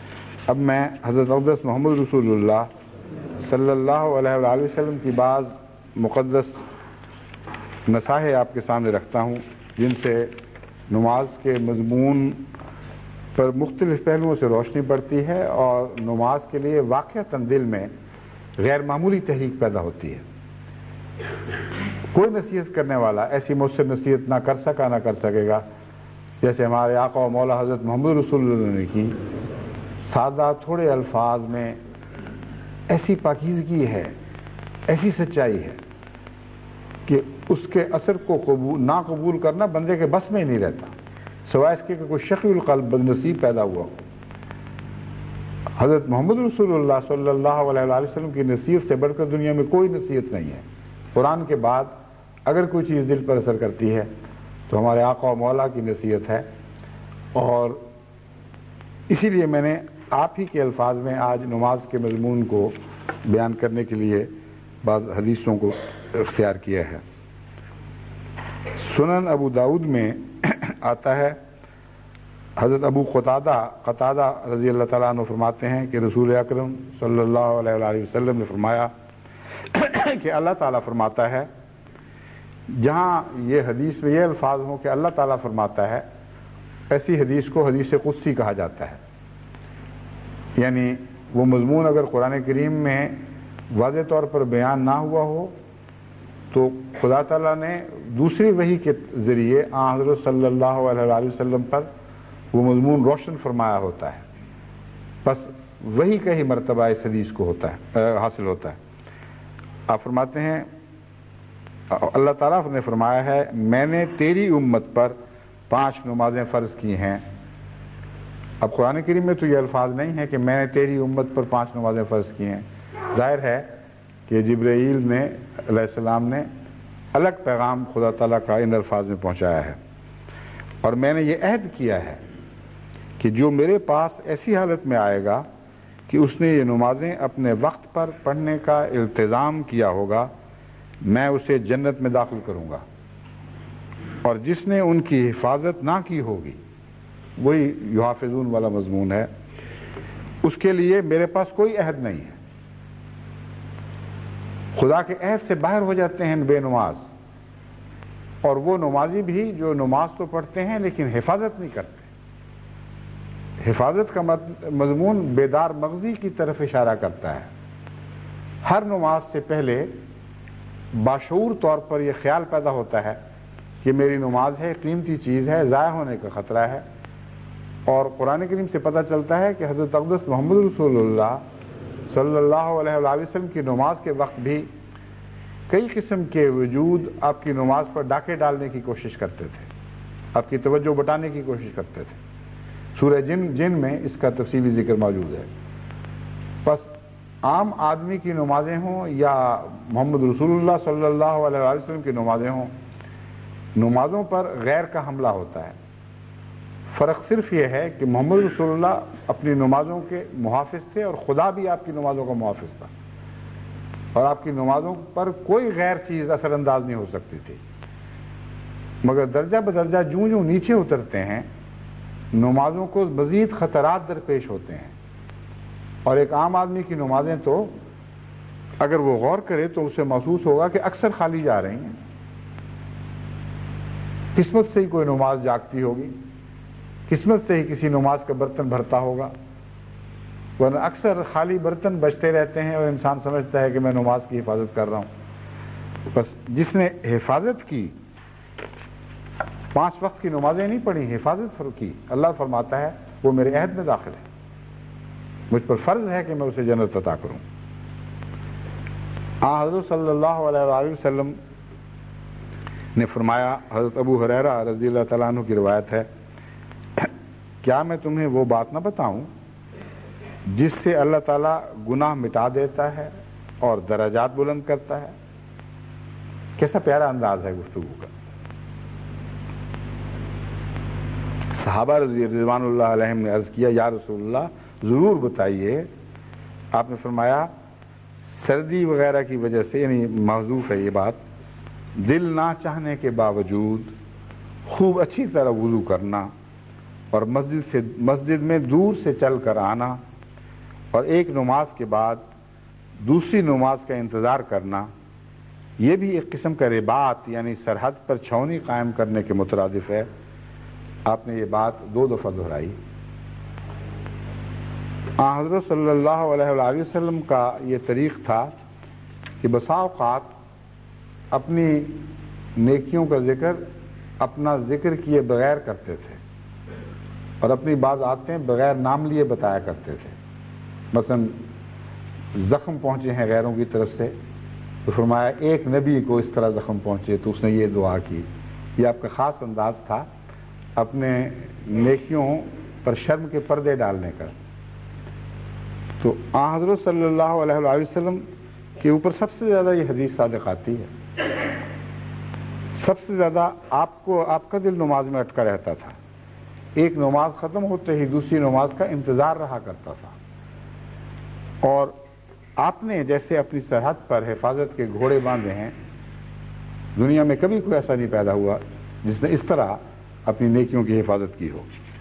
اب میں حضرت اقدس محمد رسول اللہ صلی اللہ علیہ وآلہ وسلم کی بعض مقدس نصائح آپ کے سامنے رکھتا ہوں، جن سے نماز کے مضمون پر مختلف پہلوؤں سے روشنی پڑتی ہے اور نماز کے لیے واقعتاً دل میں غیر معمولی تحریک پیدا ہوتی ہے۔ کوئی نصیحت کرنے والا ایسی مؤثر نصیحت نہ کر سکا نہ کر سکے گا جیسے ہمارے آقا و مولا حضرت محمد رسول اللہ نے کی۔ سادہ تھوڑے الفاظ میں ایسی پاکیزگی ہے، ایسی سچائی ہے کہ اس کے اثر کو قبول نہ قبول کرنا بندے کے بس میں ہی نہیں رہتا، سوائے اس کے کہ کوئی شقی القلب بدنصیب پیدا ہوا ہو۔ حضرت محمد رسول اللہ صلی اللہ علیہ وآلہ وسلم کی نصیحت سے بڑھ کر دنیا میں کوئی نصیحت نہیں ہے۔ قرآن کے بعد اگر کوئی چیز دل پر اثر کرتی ہے تو ہمارے آقا و مولا کی نصیحت ہے، اور اسی لیے میں نے آپ ہی کے الفاظ میں آج نماز کے مضمون کو بیان کرنے کے لیے بعض حدیثوں کو اختیار کیا ہے۔ سنن ابو داؤد میں آتا ہے، حضرت ابو قتادہ قتادہ رضی اللہ تعالیٰ عنہ فرماتے ہیں کہ رسول اکرم صلی اللہ علیہ وآلہ وسلم نے فرمایا کہ اللہ تعالیٰ فرماتا ہے، جہاں یہ حدیث میں یہ الفاظ ہوں کہ اللہ تعالیٰ فرماتا ہے، ایسی حدیث کو حدیث قدسی کہا جاتا ہے۔ یعنی وہ مضمون اگر قرآن کریم میں واضح طور پر بیان نہ ہوا ہو تو خدا تعالیٰ نے دوسری وحی کے ذریعے آن حضرت صلی اللہ علیہ وآلہ وسلم پر وہ مضمون روشن فرمایا ہوتا ہے، بس وہی کا ہی مرتبہ اس حدیث کو ہوتا ہے حاصل ہوتا ہے۔ آپ فرماتے ہیں، اللہ تعالیٰ نے فرمایا ہے، میں نے تیری امت پر پانچ نمازیں فرض کی ہیں۔ اب قرآن کریم میں تو یہ الفاظ نہیں ہے کہ میں نے تیری امت پر پانچ نمازیں فرض کی ہیں، ظاہر ہے کہ جبرائیل نے علیہ السلام نے الگ پیغام خدا تعالیٰ کا ان الفاظ میں پہنچایا ہے، اور میں نے یہ عہد کیا ہے کہ جو میرے پاس ایسی حالت میں آئے گا کہ اس نے یہ نمازیں اپنے وقت پر پڑھنے کا التزام کیا ہوگا، میں اسے جنت میں داخل کروں گا، اور جس نے ان کی حفاظت نہ کی ہوگی، وہی یحافظون والا مضمون ہے، اس کے لیے میرے پاس کوئی عہد نہیں ہے۔ خدا کے عہد سے باہر ہو جاتے ہیں بے نماز، اور وہ نمازی بھی جو نماز تو پڑھتے ہیں لیکن حفاظت نہیں کرتے۔ حفاظت کا مضمون بیدار مغزی کی طرف اشارہ کرتا ہے۔ ہر نماز سے پہلے باشعور طور پر یہ خیال پیدا ہوتا ہے کہ میری نماز ہے، قیمتی چیز ہے، ضائع ہونے کا خطرہ ہے، اور قرآن کریم سے پتہ چلتا ہے کہ حضرت اقدس محمد رسول اللہ صلی اللہ علیہ وآلہ وسلم کی نماز کے وقت بھی کئی قسم کے وجود آپ کی نماز پر ڈاکے ڈالنے کی کوشش کرتے تھے، آپ کی توجہ بٹانے کی کوشش کرتے تھے۔ سورہ جن جن میں اس کا تفصیلی ذکر موجود ہے۔ بس عام آدمی کی نمازیں ہوں یا محمد رسول اللہ صلی اللہ علیہ وآلہ وسلم کی نمازیں ہوں، نمازوں پر غیر کا حملہ ہوتا ہے۔ فرق صرف یہ ہے کہ محمد رسول اللہ اپنی نمازوں کے محافظ تھے، اور خدا بھی آپ کی نمازوں کا محافظ تھا، اور آپ کی نمازوں پر کوئی غیر چیز اثر انداز نہیں ہو سکتی تھی۔ مگر درجہ بدرجہ جوں جوں نیچے اترتے ہیں، نمازوں کو مزید خطرات درپیش ہوتے ہیں، اور ایک عام آدمی کی نمازیں تو اگر وہ غور کرے تو اسے محسوس ہوگا کہ اکثر خالی جا رہی ہیں۔ قسمت سے ہی کوئی نماز جاگتی ہوگی، قسمت سے ہی کسی نماز کا برتن بھرتا ہوگا، ورنہ اکثر خالی برتن بجتے رہتے ہیں اور انسان سمجھتا ہے کہ میں نماز کی حفاظت کر رہا ہوں۔ بس جس نے حفاظت کی، پانچ وقت کی نمازیں نہیں پڑھی، حفاظت کی، اللہ فرماتا ہے وہ میرے عہد میں داخل ہے، مجھ پر فرض ہے کہ میں اسے جنت عطا کروں۔ آن حضرت صلی اللہ علیہ وآلہ وسلم نے فرمایا، حضرت ابو ہریرہ رضی اللہ تعالیٰ عنہ کی روایت ہے، کیا میں تمہیں وہ بات نہ بتاؤں جس سے اللہ تعالیٰ گناہ مٹا دیتا ہے اور درجات بلند کرتا ہے؟ کیسا پیارا انداز ہے گفتگو کا۔ صحابہ رضوان اللہ علیہم نے عرض کیا، یا رسول اللہ ضرور بتائیے۔ آپ نے فرمایا، سردی وغیرہ کی وجہ سے، یعنی محذوف ہے یہ بات، دل نہ چاہنے کے باوجود خوب اچھی طرح وضو کرنا، اور مسجد سے مسجد میں دور سے چل کر آنا، اور ایک نماز کے بعد دوسری نماز کا انتظار کرنا یہ بھی ایک قسم کا رباط یعنی سرحد پر چھاؤنی قائم کرنے کے مترادف ہے. آپ نے یہ بات دو دفعہ دہرائی. آن حضرت صلی اللہ علیہ وآلہ وسلم کا یہ طریق تھا کہ بسا اوقات اپنی نیکیوں کا ذکر اپنا ذکر کیے بغیر کرتے تھے اور اپنی بعض آتیں بغیر نام لیے بتایا کرتے تھے. مثلا زخم پہنچے ہیں غیروں کی طرف سے تو فرمایا ایک نبی کو اس طرح زخم پہنچے تو اس نے یہ دعا کی. یہ آپ کا خاص انداز تھا اپنے نیکیوں پر شرم کے پردے ڈالنے کا. تو آن حضرت صلی اللہ علیہ وآلہ وسلم کے اوپر سب سے زیادہ یہ حدیث صادق آتی ہے. سب سے زیادہ آپ کو آپ کا دل نماز میں اٹکا رہتا تھا. ایک نماز ختم ہوتے ہی دوسری نماز کا انتظار رہا کرتا تھا. اور آپ نے جیسے اپنی سرحد پر حفاظت کے گھوڑے باندھے ہیں, دنیا میں کبھی کوئی ایسا نہیں پیدا ہوا جس نے اس طرح اپنی نیکیوں کی حفاظت کی ہو.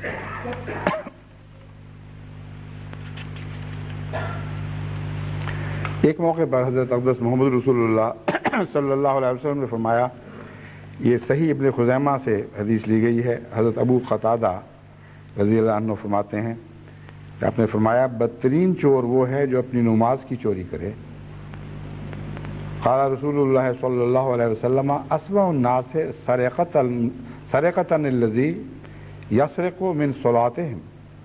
ایک موقع پر حضرت اقدس محمد رسول اللہ صلی اللہ علیہ وسلم نے فرمایا, یہ صحیح ابن خزیمہ سے حدیث لی گئی ہے, حضرت ابو قتادہ رضی اللہ عنہ فرماتے ہیں کہ آپ نے فرمایا بدترین چور وہ ہے جو اپنی نماز کی چوری کرے. قال رسول اللہ صلی اللہ علیہ وسلم اسبع الناس سرقۃ سرقۃ الذی یسرق من صلاتهم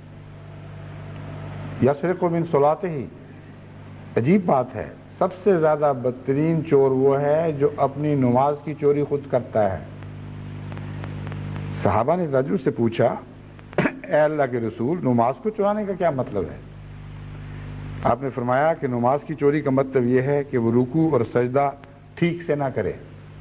یسرق من صلاته. عجیب بات ہے, سب سے زیادہ بدترین چور وہ ہے جو اپنی نماز کی چوری خود کرتا ہے. صحابہ نے تعجب سے پوچھا, اے اللہ کے رسول, نماز کو چرانے کا کیا مطلب ہے؟ آپ نے فرمایا کہ نماز کی چوری کا مطلب یہ ہے کہ وہ رکوع اور سجدہ ٹھیک سے نہ کرے.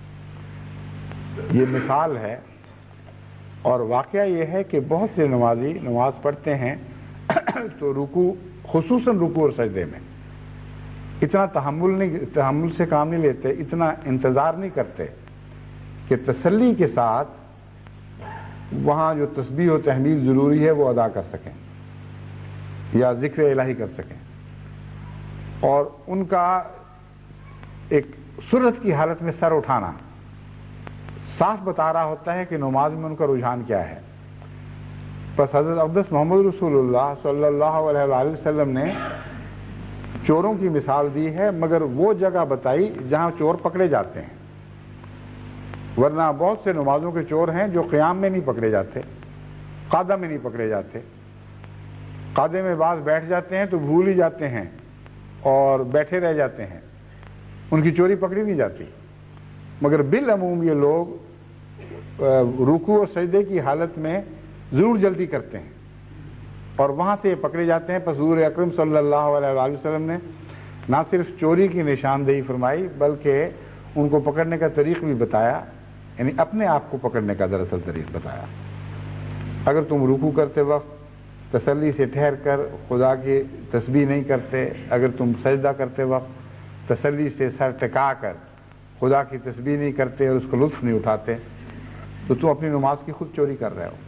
یہ مثال ہے, اور واقعہ یہ ہے کہ بہت سے نمازی نماز پڑھتے ہیں تو رکوع خصوصاً رکوع اور سجدے میں اتنا تحمل نہیں تحمل سے کام نہیں لیتے, اتنا انتظار نہیں کرتے کہ تسلی کے ساتھ وہاں جو تسبیح و تحمیل ضروری ہے وہ ادا کر سکیں یا ذکر الہی کر سکیں. اور ان کا ایک سرعت کی حالت میں سر اٹھانا صاف بتا رہا ہوتا ہے کہ نماز میں ان کا رجحان کیا ہے. بس حضرت اقدس محمد رسول اللہ صلی اللہ علیہ وآلہ وسلم نے چوروں کی مثال دی ہے, مگر وہ جگہ بتائی جہاں چور پکڑے جاتے ہیں. ورنہ بہت سے نمازوں کے چور ہیں جو قیام میں نہیں پکڑے جاتے, قادہ میں نہیں پکڑے جاتے. قادے میں بعض بیٹھ جاتے ہیں تو بھول ہی جاتے ہیں اور بیٹھے رہ جاتے ہیں, ان کی چوری پکڑی نہیں جاتی. مگر بالعموم یہ لوگ رکوع اور سجدے کی حالت میں ضرور جلدی کرتے ہیں اور وہاں سے یہ پکڑے جاتے ہیں. پس حضور اکرم صلی اللہ علیہ وآلہ وسلم نے نہ صرف چوری کی نشاندہی فرمائی بلکہ ان کو پکڑنے کا طریق بھی بتایا, یعنی اپنے آپ کو پکڑنے کا دراصل طریق بتایا. اگر تم رکوع کرتے وقت تسلی سے ٹھہر کر خدا کی تسبیح نہیں کرتے, اگر تم سجدہ کرتے وقت تسلی سے سر ٹکا کر خدا کی تسبیح نہیں کرتے اور اس کو لطف نہیں اٹھاتے, تو تم اپنی نماز کی خود چوری کر رہے ہو.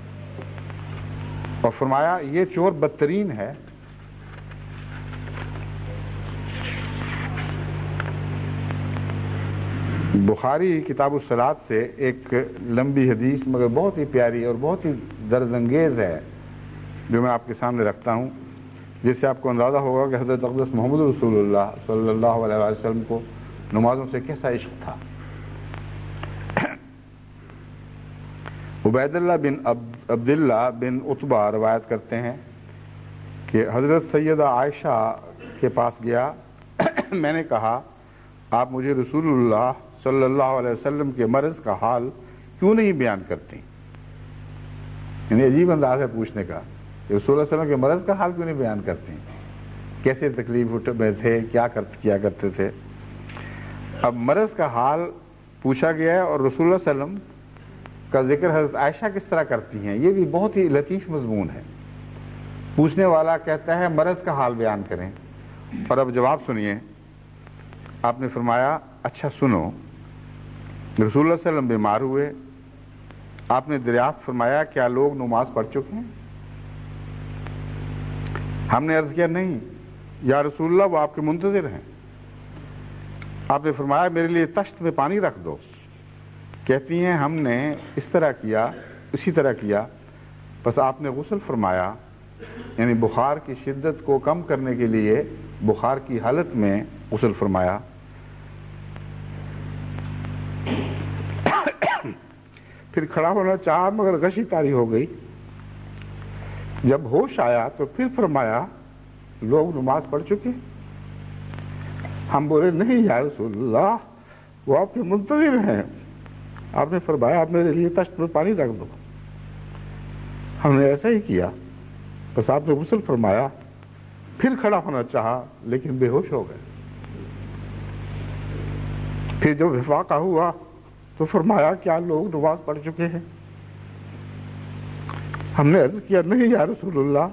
اور فرمایا یہ چور بدترین ہے بخاری کتاب الصلاۃ سے ایک لمبی حدیث مگر بہت ہی پیاری اور بہت ہی درد انگیز ہے جو میں آپ کے سامنے رکھتا ہوں, جس سے آپ کو اندازہ ہوگا کہ حضرت اقدس محمد رسول اللہ صلی اللہ علیہ وسلم کو نمازوں سے کیسا عشق تھا. عبید اللہ بن عبداللہ بن عتبہ روایت کرتے ہیں کہ حضرت سیدہ عائشہ کے پاس گیا, میں نے کہا آپ مجھے رسول اللہ صلی اللہ علیہ وسلم کے مرض کا حال کیوں نہیں بیان کرتی. یعنی عجیب انداز ہے پوچھنے کا کہ رسول اللہ علیہ وسلم کے مرض کا حال کیوں نہیں بیان کرتی, کیسے تکلیف میں تھے, کیا کیا کرتے تھے. اب مرض کا حال پوچھا گیا ہے اور رسول اللہ علیہ وسلم کا ذکر حضرت عائشہ کس طرح کرتی ہیں, یہ بھی بہت ہی لطیف مضمون ہے. پوچھنے والا کہتا ہے مرض کا حال بیان کریں, اور اب جواب سنیے. آپ نے فرمایا اچھا سنو, رسول اللہ علیہ وسلم بیمار ہوئے, آپ نے دریافت فرمایا کیا لوگ نماز پڑھ چکے ہیں؟ ہم نے عرض کیا نہیں. یا رسول اللہ وہ آپ کے منتظر ہیں. آپ نے فرمایا میرے لیے تشت میں پانی رکھ دو. کہتی ہیں ہم نے اس طرح کیا, اسی طرح کیا, بس آپ نے غسل فرمایا, یعنی بخار کی شدت کو کم کرنے کے لیے بخار کی حالت میں غسل فرمایا. پھر کھڑا ہونا چاہا مگر غشی طاری ہو گئی. جب ہوش آیا تو پھر فرمایا لوگ نماز پڑھ چکے. ہم بولے نہیں یا رسول اللہ وہ آپ کے منتظر ہیں. آپ نے فرمایا آپ میرے لیے تشت میں پانی رکھ دو. ہم نے ایسا ہی کیا, بس آپ نے غسل فرمایا. پھر کھڑا ہونا چاہا لیکن بے ہوش ہو گئے. پھر جب افاقہ ہوا تو فرمایا کیا لوگ نماز پڑھ چکے ہیں؟ ہم نے عرض کیا نہیں یا رسول اللہ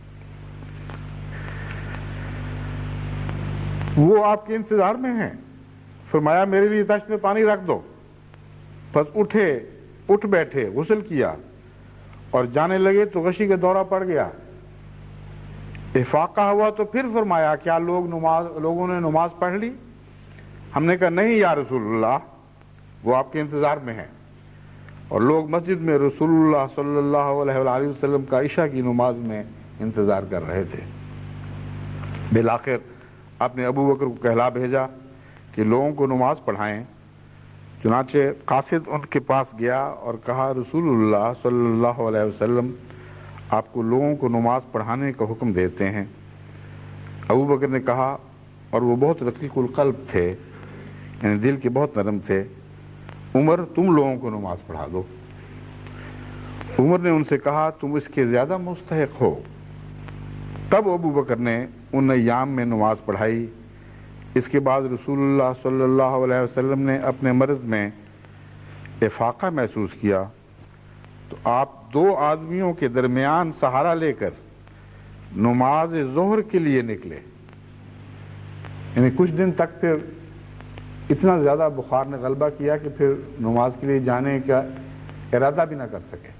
وہ آپ کے انتظار میں ہیں. فرمایا میرے لیے تشت میں پانی رکھ دو. بس اٹھے, اٹھ بیٹھے, غسل کیا اور جانے لگے تو غشی کا دورہ پڑ گیا. افاقہ ہوا تو پھر فرمایا کیا لوگ نماز لوگوں نے نماز پڑھ لی؟ ہم نے کہا نہیں یا رسول اللہ وہ آپ کے انتظار میں ہیں. اور لوگ مسجد میں رسول اللہ صلی اللہ علیہ وآلہ وسلم کا عشاء کی نماز میں انتظار کر رہے تھے. بالآخر آپ نے ابو بکر کو کہلا بھیجا کہ لوگوں کو نماز پڑھائیں. چنانچہ قاصد ان کے پاس گیا اور کہا رسول اللہ صلی اللہ علیہ وسلم آپ کو لوگوں کو نماز پڑھانے کا حکم دیتے ہیں. ابو بکر نے کہا, اور وہ بہت رقیق القلب تھے, یعنی دل کے بہت نرم تھے, عمر تم لوگوں کو نماز پڑھا دو. عمر نے ان سے کہا تم اس کے زیادہ مستحق ہو. تب ابو بکر نے ان ایام میں نماز پڑھائی. اس کے بعد رسول اللہ صلی اللہ علیہ وسلم نے اپنے مرض میں افاقہ محسوس کیا تو آپ دو آدمیوں کے درمیان سہارا لے کر نماز ظہر کے لیے نکلے. یعنی کچھ دن تک پھر اتنا زیادہ بخار نے غلبہ کیا کہ پھر نماز کے لیے جانے کا ارادہ بھی نہ کر سکے.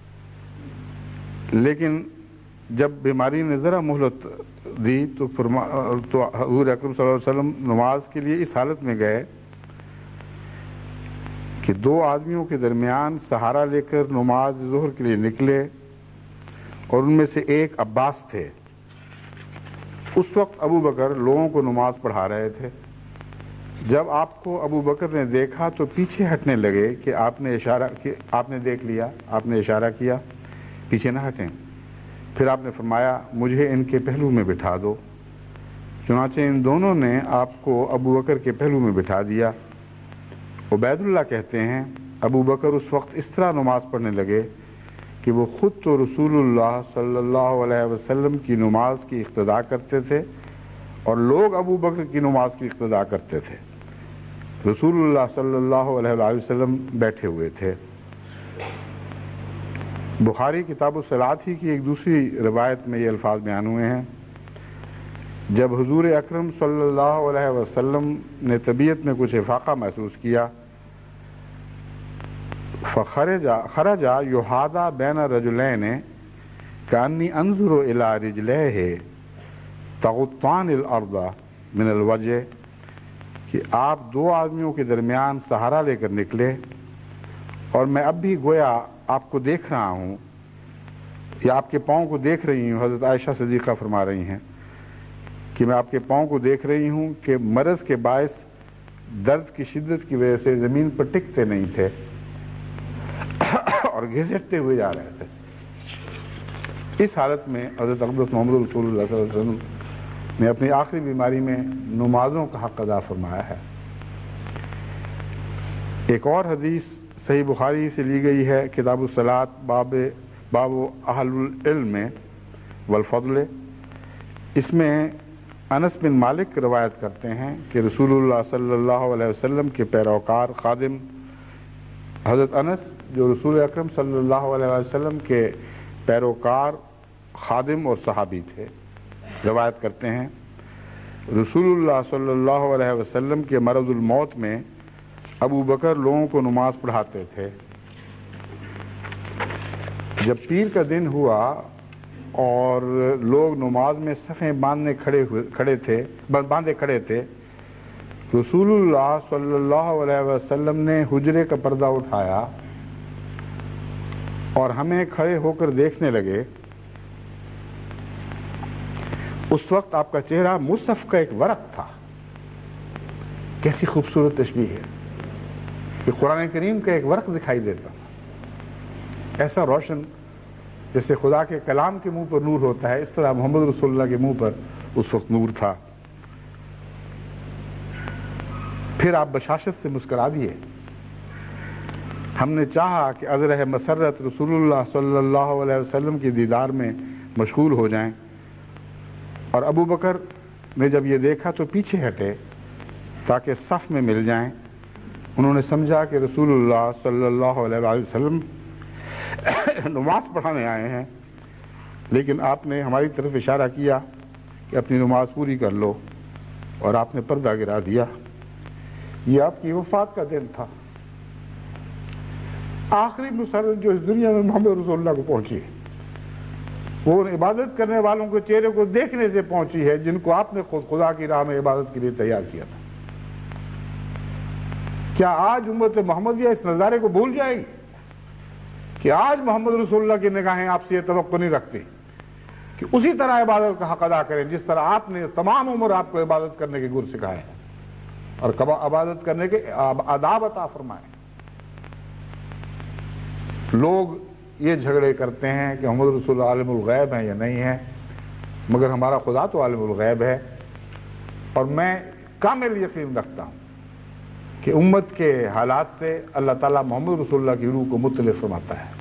لیکن جب بیماری نے ذرا مہلت دی تو فرما تو حضور اکرم صلی اللہ علیہ وسلم نماز کے لیے اس حالت میں گئے کہ دو آدمیوں کے درمیان سہارا لے کر نماز ظہر کے لیے نکلے, اور ان میں سے ایک عباس تھے. اس وقت ابو بکر لوگوں کو نماز پڑھا رہے تھے. جب آپ کو ابو بکر نے دیکھا تو پیچھے ہٹنے لگے کہ آپ نے اشارہ کہ آپ نے دیکھ لیا, آپ نے اشارہ کیا پیچھے نہ ہٹیں. پھر آپ نے فرمایا مجھے ان کے پہلو میں بٹھا دو. چنانچہ ان دونوں نے آپ کو ابو بکر کے پہلو میں بٹھا دیا. عبید اللہ کہتے ہیں ابو بکر اس وقت اس طرح نماز پڑھنے لگے کہ وہ خود تو رسول اللہ صلی اللہ علیہ وسلم کی نماز کی اقتداء کرتے تھے اور لوگ ابو بکر کی نماز کی اقتداء کرتے تھے. رسول اللہ صلی اللہ علیہ وآلہ وسلم بیٹھے ہوئے تھے. بخاری کتاب الصلاۃ ہی کی ایک دوسری روایت میں یہ الفاظ بیان ہوئے ہیں, جب حضور اکرم صلی اللہ علیہ وسلم نے طبیعت میں کچھ افاقہ محسوس کیا فخرج خرج یحاذا بین رجلین کانی انظر الی رجلیہ تغطان الارض من الوجہ, کہ آپ دو آدمیوں کے درمیان سہارا لے کر نکلے اور میں اب بھی گویا آپ کو دیکھ رہا ہوں یا آپ کے پاؤں کو دیکھ رہی ہوں. حضرت عائشہ صدیقہ فرما رہی ہیں کہ میں آپ کے پاؤں کو دیکھ رہی ہوں کہ مرض کے باعث درد کی شدت کی وجہ سے زمین پر ٹکتے نہیں تھے اور گھسٹتے ہوئے جا رہے تھے. اس حالت میں حضرت اقدس محمد رسول اللہ صلی اللہ علیہ وسلم نے اپنی آخری بیماری میں نمازوں کا حق ادا فرمایا ہے. ایک اور حدیث صحیح بخاری سے لی گئی ہے, کتاب الصلاۃ باب باب اہل العلم والفضل. اس میں انس بن مالک روایت کرتے ہیں کہ رسول اللہ صلی اللہ علیہ وسلم کے پیروکار خادم حضرت انس جو رسول اکرم صلی اللہ علیہ وسلم کے پیروکار خادم اور صحابی تھے, روایت کرتے ہیں رسول اللہ صلی اللہ علیہ وسلم کے مرض الموت میں ابو بکر لوگوں کو نماز پڑھاتے تھے. جب پیر کا دن ہوا اور لوگ نماز میں صفیں باندھنے کھڑے ہوئے کھڑے تھے باندھے کھڑے تھے، رسول اللہ صلی اللہ علیہ وسلم نے حجرے کا پردہ اٹھایا اور ہمیں کھڑے ہو کر دیکھنے لگے۔ اس وقت آپ کا چہرہ مصحف کا ایک ورق تھا۔ کیسی خوبصورت تشبیہ ہے کہ قرآن کریم کا ایک ورق دکھائی دیتا، ایسا روشن جیسے خدا کے کلام کے منہ پر نور ہوتا ہے، اس طرح محمد رسول اللہ کے منہ پر اس وقت نور تھا۔ پھر آپ بشاشت سے مسکرا دیے۔ ہم نے چاہا کہ ازرہ مسرت رسول اللہ صلی اللہ علیہ وسلم کی دیدار میں مشغول ہو جائیں، اور ابو بکر نے جب یہ دیکھا تو پیچھے ہٹے تاکہ صف میں مل جائیں۔ انہوں نے سمجھا کہ رسول اللہ صلی اللہ علیہ وسلم نماز پڑھانے آئے ہیں، لیکن آپ نے ہماری طرف اشارہ کیا کہ اپنی نماز پوری کر لو، اور آپ نے پردہ گرا دیا۔ یہ آپ کی وفات کا دن تھا، آخری مسرت جو اس دنیا میں محمد رسول اللہ کو پہنچی ہے، وہ ان عبادت کرنے والوں کے چہرے کو دیکھنے سے پہنچی ہے جن کو آپ نے خود خدا کی راہ میں عبادت کے لیے تیار کیا تھا۔ کیا آج امت محمدیہ اس نظارے کو بھول جائے گی کہ آج محمد رسول اللہ کی نگاہیں آپ سے یہ توقع نہیں رکھتی کہ اسی طرح عبادت کا حق ادا کریں جس طرح آپ نے تمام عمر آپ کو عبادت کرنے کے گر سکھائے ہیں اور عبادت کرنے کے آداب عطا فرمائے۔ لوگ یہ جھگڑے کرتے ہیں کہ محمد رسول اللہ عالم الغیب ہیں یا نہیں ہے، مگر ہمارا خدا تو عالم الغیب ہے، اور میں کامل یقین رکھتا ہوں کہ امت کے حالات سے اللہ تعالیٰ محمد رسول اللہ کی روح کو مطلع فرماتا ہے،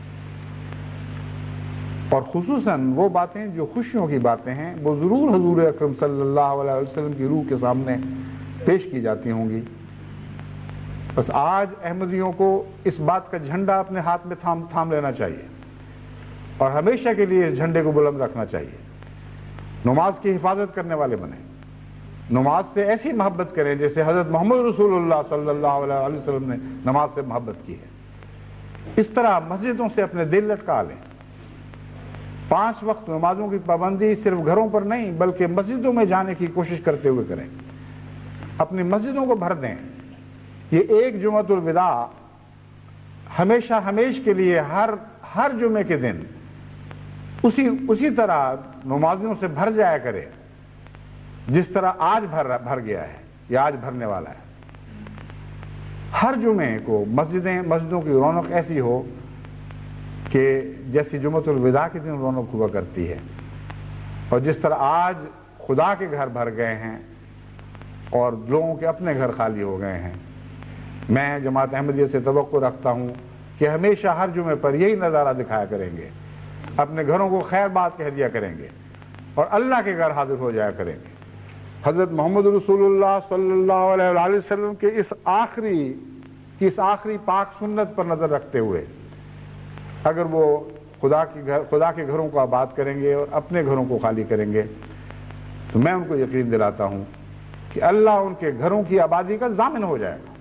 اور خصوصاً وہ باتیں جو خوشیوں کی باتیں ہیں وہ ضرور حضور اکرم صلی اللہ علیہ وسلم کی روح کے سامنے پیش کی جاتی ہوں گی۔ بس آج احمدیوں کو اس بات کا جھنڈا اپنے ہاتھ میں تھام تھام لینا چاہیے اور ہمیشہ کے لیے اس جھنڈے کو بلند رکھنا چاہیے۔ نماز کی حفاظت کرنے والے بنیں، نماز سے ایسی محبت کریں جیسے حضرت محمد رسول اللہ صلی اللہ علیہ وسلم نے نماز سے محبت کی ہے۔ اس طرح مسجدوں سے اپنے دل لٹکا لیں۔ پانچ وقت نمازوں کی پابندی صرف گھروں پر نہیں بلکہ مسجدوں میں جانے کی کوشش کرتے ہوئے کریں، اپنی مسجدوں کو بھر دیں۔ یہ ایک جمعۃ الوداع ہمیشہ ہمیش کے لیے ہر ہر جمعے کے دن اسی اسی طرح نمازیوں سے بھر جایا کرے جس طرح آج بھر بھر گیا ہے یا آج بھرنے والا ہے۔ ہر جمعے کو مسجدیں مسجدوں کی رونق ایسی ہو کہ جیسی جمعۃ الوداع کے دن رونق ہوا کرتی ہے، اور جس طرح آج خدا کے گھر بھر گئے ہیں اور لوگوں کے اپنے گھر خالی ہو گئے ہیں۔ میں جماعت احمدیہ سے توقع رکھتا ہوں کہ ہمیشہ ہر جمعے پر یہی نظارہ دکھایا کریں گے، اپنے گھروں کو خیر بات کہہ دیا کریں گے اور اللہ کے گھر حاضر ہو جایا کریں گے۔ حضرت محمد رسول اللہ صلی اللہ علیہ وسلم کے اس آخری اس آخری پاک سنت پر نظر رکھتے ہوئے اگر وہ خدا کی گھر خدا کے گھروں کو آباد کریں گے اور اپنے گھروں کو خالی کریں گے تو میں ان کو یقین دلاتا ہوں کہ اللہ ان کے گھروں کی آبادی کا ضامن ہو جائے گا۔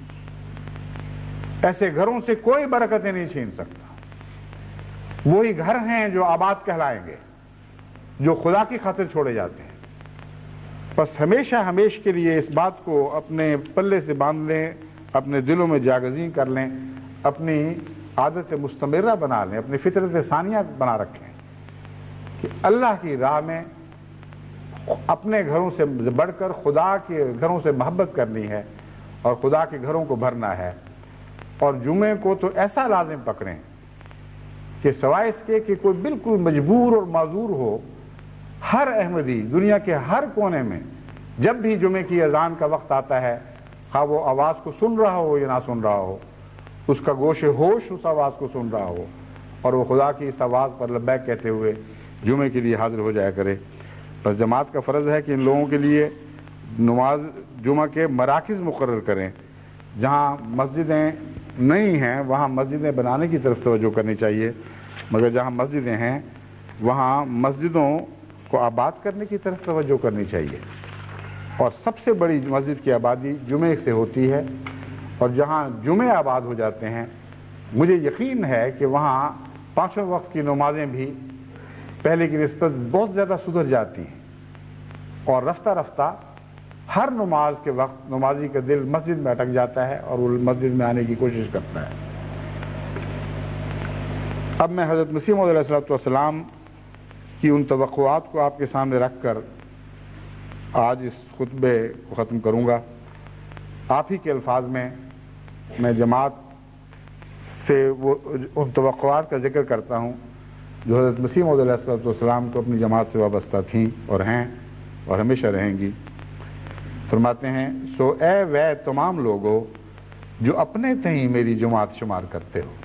ایسے گھروں سے کوئی برکتیں نہیں چھین سکتا۔ وہی گھر ہیں جو آباد کہلائیں گے، جو خدا کی خاطر چھوڑے جاتے ہیں۔ بس ہمیشہ ہمیش کے لیے اس بات کو اپنے پلے سے باندھ لیں، اپنے دلوں میں جاگزین کر لیں، اپنی عادت مستمرہ بنا لیں، اپنی فطرت ثانیہ بنا رکھیں کہ اللہ کی راہ میں اپنے گھروں سے بڑھ کر خدا کے گھروں سے محبت کرنی ہے اور خدا کے گھروں کو بھرنا ہے۔ اور جمعے کو تو ایسا لازم پکڑیں کہ سوائے اس کے کہ کوئی بالکل مجبور اور معذور ہو، ہر احمدی دنیا کے ہر کونے میں جب بھی جمعے کی اذان کا وقت آتا ہے، خواہ وہ آواز کو سن رہا ہو یا نہ سن رہا ہو، اس کا گوش ہوش اس آواز کو سن رہا ہو اور وہ خدا کی اس آواز پر لبیک کہتے ہوئے جمعے کے لیے حاضر ہو جایا کرے۔ بس جماعت کا فرض ہے کہ ان لوگوں کے لیے نماز جمعہ کے مراکز مقرر کریں۔ جہاں مسجدیں نہیں ہیں وہاں مسجدیں بنانے کی طرف توجہ کرنی چاہیے، مگر جہاں مسجدیں ہیں وہاں مسجدوں کو آباد کرنے کی طرف توجہ کرنی چاہیے۔ اور سب سے بڑی مسجد کی آبادی جمعے سے ہوتی ہے، اور جہاں جمعے آباد ہو جاتے ہیں مجھے یقین ہے کہ وہاں پانچوں وقت کی نمازیں بھی پہلے کی نسبت بہت زیادہ سدھر جاتی ہیں، اور رفتہ رفتہ ہر نماز کے وقت نمازی کا دل مسجد میں اٹک جاتا ہے اور وہ مسجد میں آنے کی کوشش کرتا ہے۔ اب میں حضرت مسیح موعود علیہ الصلوۃ والسلام کی ان توقعات کو آپ کے سامنے رکھ کر آج اس خطبے کو ختم کروں گا۔ آپ ہی کے الفاظ میں میں جماعت سے وہ ان توقعات کا ذکر کرتا ہوں جو حضرت مسیح موعود علیہ الصلوۃ والسلام کو اپنی جماعت سے وابستہ تھیں اور ہیں اور ہمیشہ رہیں گی۔ فرماتے ہیں، سو اے وے تمام لوگو جو اپنے تئیں میری جماعت شمار کرتے ہو۔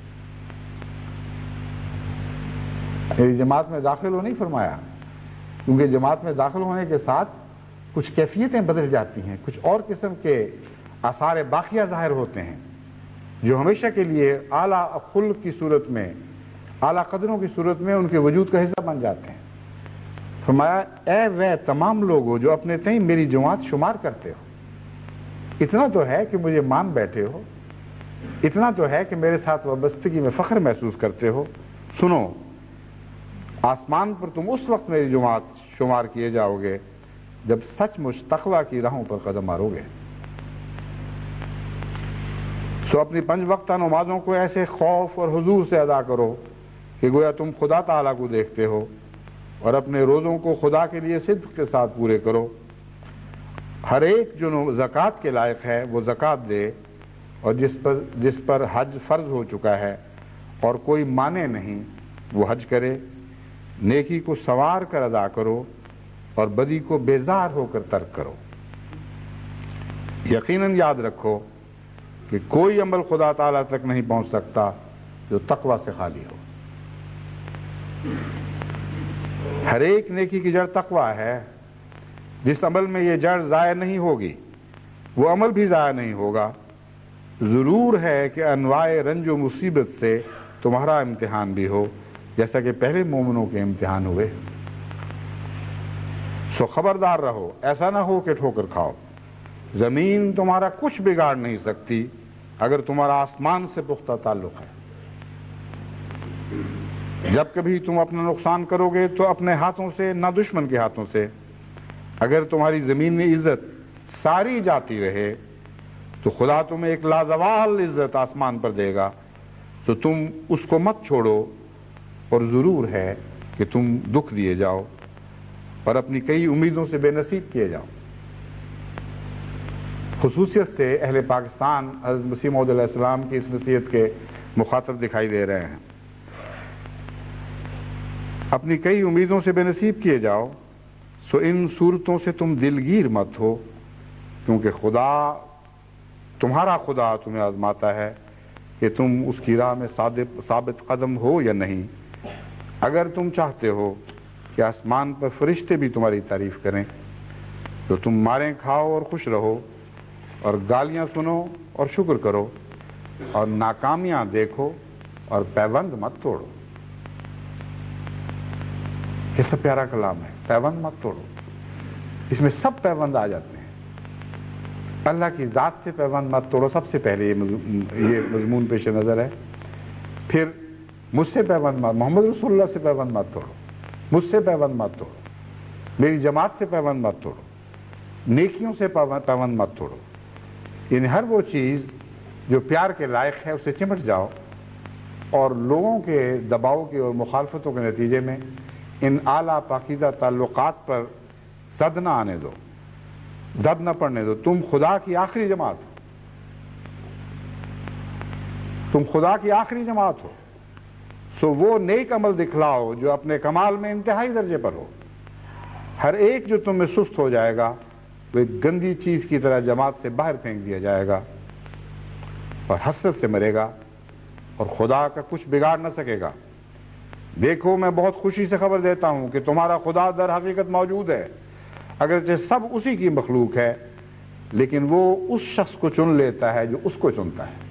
میری جماعت میں داخل ہو نہیں فرمایا، کیونکہ جماعت میں داخل ہونے کے ساتھ کچھ کیفیتیں بدل جاتی ہیں، کچھ اور قسم کے آثار باقیہ ظاہر ہوتے ہیں جو ہمیشہ کے لیے اعلیٰ خلق کی صورت میں، اعلیٰ قدروں کی صورت میں ان کے وجود کا حصہ بن جاتے ہیں۔ فرمایا، اے وہ تمام لوگوں جو اپنے تئیں میری جماعت شمار کرتے ہو۔ اتنا تو ہے کہ مجھے مان بیٹھے ہو، اتنا تو ہے کہ میرے ساتھ وابستگی میں فخر محسوس کرتے ہو۔ سنو، آسمان پر تم اس وقت میری جماعت شمار کیے جاؤ گے جب سچ مچ تقویٰ کی راہوں پر قدم مارو گے۔ سو اپنی پنج وقتہ نمازوں کو ایسے خوف اور حضور سے ادا کرو کہ گویا تم خدا تعالیٰ کو دیکھتے ہو، اور اپنے روزوں کو خدا کے لیے صدق کے ساتھ پورے کرو۔ ہر ایک جو زکوٰۃ کے لائق ہے وہ زکوٰۃ دے، اور جس پر جس پر حج فرض ہو چکا ہے اور کوئی مانے نہیں وہ حج کرے۔ نیکی کو سنوار کر ادا کرو اور بدی کو بیزار ہو کر ترک کرو۔ یقیناً یاد رکھو کہ کوئی عمل خدا تعالیٰ تک نہیں پہنچ سکتا جو تقویٰ سے خالی ہو۔ ہر ایک نیکی کی جڑ تقویٰ ہے۔ جس عمل میں یہ جڑ ضائع نہیں ہوگی وہ عمل بھی ضائع نہیں ہوگا۔ ضرور ہے کہ انواع رنج و مصیبت سے تمہارا امتحان بھی ہو جیسا کہ پہلے مومنوں کے امتحان ہوئے۔ سو خبردار رہو، ایسا نہ ہو کہ ٹھوکر کھاؤ۔ زمین تمہارا کچھ بگاڑ نہیں سکتی اگر تمہارا آسمان سے پختہ تعلق ہے۔ جب کبھی تم اپنا نقصان کرو گے تو اپنے ہاتھوں سے، نہ دشمن کے ہاتھوں سے۔ اگر تمہاری زمینی عزت ساری جاتی رہے تو خدا تمہیں ایک لازوال عزت آسمان پر دے گا، تو تم اس کو مت چھوڑو، اور ضرور ہے کہ تم دکھ دیے جاؤ اور اپنی کئی امیدوں سے بے نصیب کیے جاؤ۔ خصوصیت سے اہل پاکستان حضرت مسیح موعود علیہ السلام کی اس نصیحت کے مخاطب دکھائی دے رہے ہیں۔ اپنی کئی امیدوں سے بے نصیب کیے جاؤ، سو ان صورتوں سے تم دلگیر مت ہو، کیونکہ خدا تمہارا خدا تمہیں آزماتا ہے کہ تم اس کی راہ میں ثابت قدم ہو یا نہیں۔ اگر تم چاہتے ہو کہ آسمان پر فرشتے بھی تمہاری تعریف کریں تو تم ماریں کھاؤ اور خوش رہو، اور گالیاں سنو اور شکر کرو، اور ناکامیاں دیکھو اور پیوند مت توڑو۔ یہ سب پیارا کلام ہے، پیوند مت توڑو۔ اس میں سب پیوند آ جاتے ہیں۔ اللہ کی ذات سے پیوند مت توڑو، سب سے پہلے یہ مضمون پیش نظر ہے۔ پھر مجھ سے پیوند مت، محمد رسول اللہ سے پیوند مت توڑو، مجھ سے پیوند مت توڑو، میری جماعت سے پیوند مت توڑو، نیکیوں سے پیوند مت توڑو۔ یعنی ہر وہ چیز جو پیار کے لائق ہے اسے چمٹ جاؤ، اور لوگوں کے دباؤ کے اور مخالفتوں کے نتیجے میں ان اعلیٰ پاکیزہ تعلقات پر زد نہ آنے دو، زد نہ پڑنے دو۔ تم خدا کی آخری جماعت ہو، تم خدا کی آخری جماعت ہو، سو وہ نیک عمل دکھلاؤ جو اپنے کمال میں انتہائی درجے پر ہو۔ ہر ایک جو تم میں سست ہو جائے گا وہ ایک گندی چیز کی طرح جماعت سے باہر پھینک دیا جائے گا اور حسرت سے مرے گا، اور خدا کا کچھ بگاڑ نہ سکے گا۔ دیکھو، میں بہت خوشی سے خبر دیتا ہوں کہ تمہارا خدا در حقیقت موجود ہے، اگرچہ سب اسی کی مخلوق ہے، لیکن وہ اس شخص کو چن لیتا ہے جو اس کو چنتا ہے۔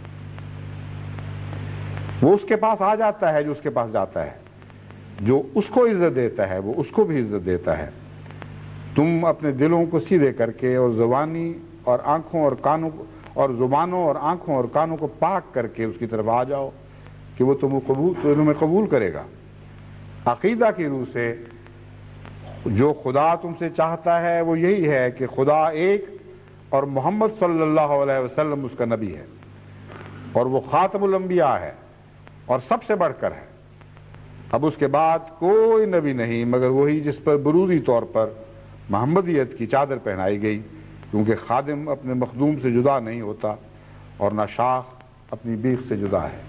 وہ اس کے پاس آ جاتا ہے جو اس کے پاس جاتا ہے، جو اس کو عزت دیتا ہے وہ اس کو بھی عزت دیتا ہے۔ تم اپنے دلوں کو سیدھے کر کے اور زبانی اور آنکھوں اور کانوں اور زبانوں اور آنکھوں اور کانوں کو پاک کر کے اس کی طرف آ جاؤ کہ وہ تم قبول تمہیں قبول کرے گا۔ عقیدہ کی روح سے جو خدا تم سے چاہتا ہے وہ یہی ہے کہ خدا ایک اور محمد صلی اللہ علیہ وسلم اس کا نبی ہے اور وہ خاتم الانبیاء ہے اور سب سے بڑھ کر ہے۔ اب اس کے بعد کوئی نبی نہیں مگر وہی جس پر بروزی طور پر محمدیت کی چادر پہنائی گئی، کیونکہ خادم اپنے مخدوم سے جدا نہیں ہوتا اور نہ شاخ اپنی بیخ سے جدا ہے۔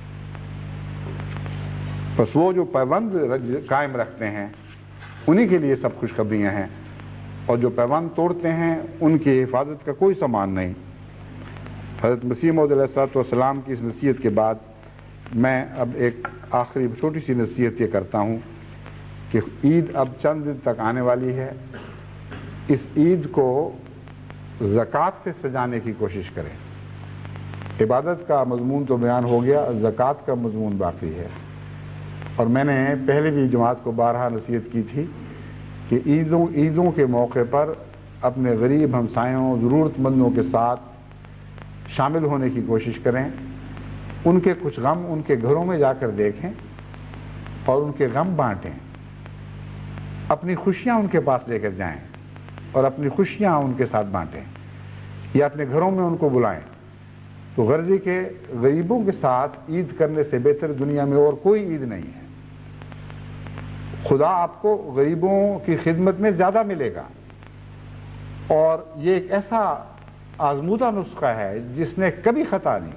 بس وہ جو پیوند قائم رکھتے ہیں انہی کے لیے سب خوشخبریاں ہیں، اور جو پیوند توڑتے ہیں ان کی حفاظت کا کوئی سامان نہیں۔ حضرت مسیح موعود علیہ الصلوۃ والسلام کی اس نصیحت کے بعد میں اب ایک آخری چھوٹی سی نصیحت یہ کرتا ہوں کہ عید اب چند دن تک آنے والی ہے، اس عید کو زکوٰۃ سے سجانے کی کوشش کریں۔ عبادت کا مضمون تو بیان ہو گیا، زکوٰۃ کا مضمون باقی ہے، اور میں نے پہلے بھی جماعت کو بارہا نصیحت کی تھی کہ عیدوں عیدوں کے موقع پر اپنے غریب ہمسایوں ضرورت مندوں کے ساتھ شامل ہونے کی کوشش کریں، ان کے کچھ غم ان کے گھروں میں جا کر دیکھیں اور ان کے غم بانٹیں، اپنی خوشیاں ان کے پاس لے کر جائیں اور اپنی خوشیاں ان کے ساتھ بانٹیں، یا اپنے گھروں میں ان کو بلائیں۔ تو غرضی کے غریبوں کے ساتھ عید کرنے سے بہتر دنیا میں اور کوئی عید نہیں ہے۔ خدا آپ کو غریبوں کی خدمت میں زیادہ ملے گا، اور یہ ایک ایسا آزمودہ نسخہ ہے جس نے کبھی خطا نہیں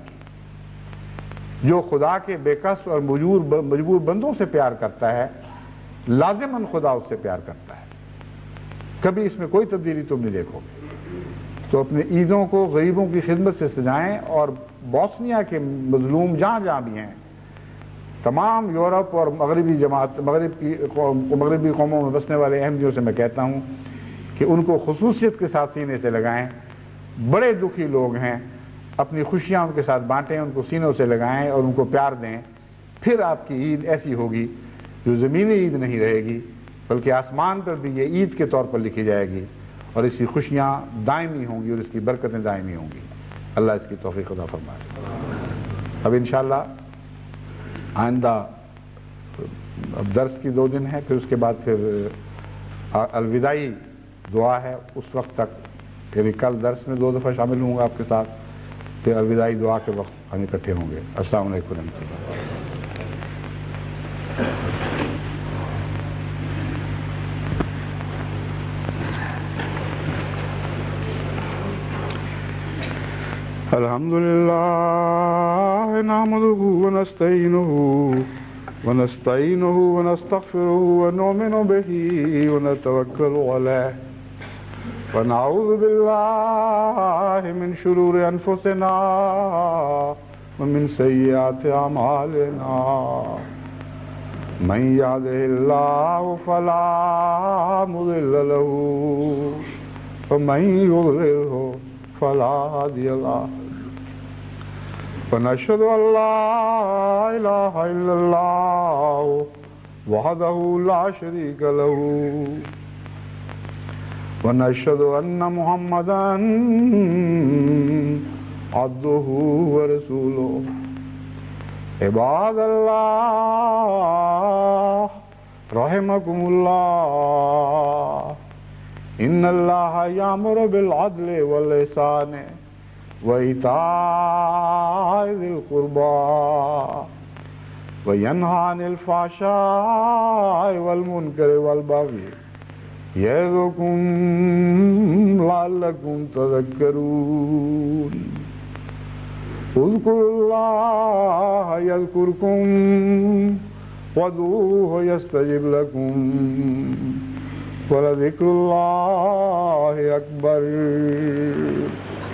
کی۔ جو خدا کے بے کس اور مجبور مجبور بندوں سے پیار کرتا ہے لازماً خدا اس سے پیار کرتا ہے، کبھی اس میں کوئی تبدیلی تم نہیں دیکھو گے۔ تو اپنے عیدوں کو غریبوں کی خدمت سے سجائیں، اور بوسنیا کے مظلوم جہاں جہاں بھی ہیں، تمام یورپ اور مغربی جماعت مغرب کی مغربی قوموں میں بسنے والے احمدیوں سے میں کہتا ہوں کہ ان کو خصوصیت کے ساتھ سینے سے لگائیں۔ بڑے دکھی لوگ ہیں، اپنی خوشیاں ان کے ساتھ بانٹیں، ان کو سینوں سے لگائیں اور ان کو پیار دیں، پھر آپ کی عید ایسی ہوگی جو زمینی عید نہیں رہے گی بلکہ آسمان پر بھی یہ عید کے طور پر لکھی جائے گی، اور اس کی خوشیاں دائمی ہوں گی اور اس کی برکتیں دائمی ہوں گی۔ اللہ اس کی توفیق عطا فرمائے۔ اب انشاءاللہ آئندہ اب درس کی دو دن ہے، پھر اس کے بعد پھر الوداعی دعا ہے، اس وقت تک یعنی کل درس میں دو دفعہ شامل ہوں گا آپ کے ساتھ، پھر الوداعی دعا کے وقت ہم اکٹھے ہوں گے۔ السلام علیکم ورحمۃ اللہ۔ الحمد لله نحمده ونستعينه ونستعينه ونستغفره ونؤمن به ونتوكل عليه ونعوذ بالله من شرور أنفسنا ومن سيئات أعمالنا من يهده الله فلا مضل له ومن يضلله فلا هادي له ونشهد أن لا إله إلا الله وحده لا شريك له ونشهد أن محمدا عبده ورسوله عباد الله رحمكم الله إن الله يأمر بالعدل والإحسان وإيتاء ذي القربى وينهى عن الفحشاء والمنكر والبغي يعظكم لعلكم تذكرون اذكروا الله يذكركم وادعوه يستجب لكم ولذكر الله أكبر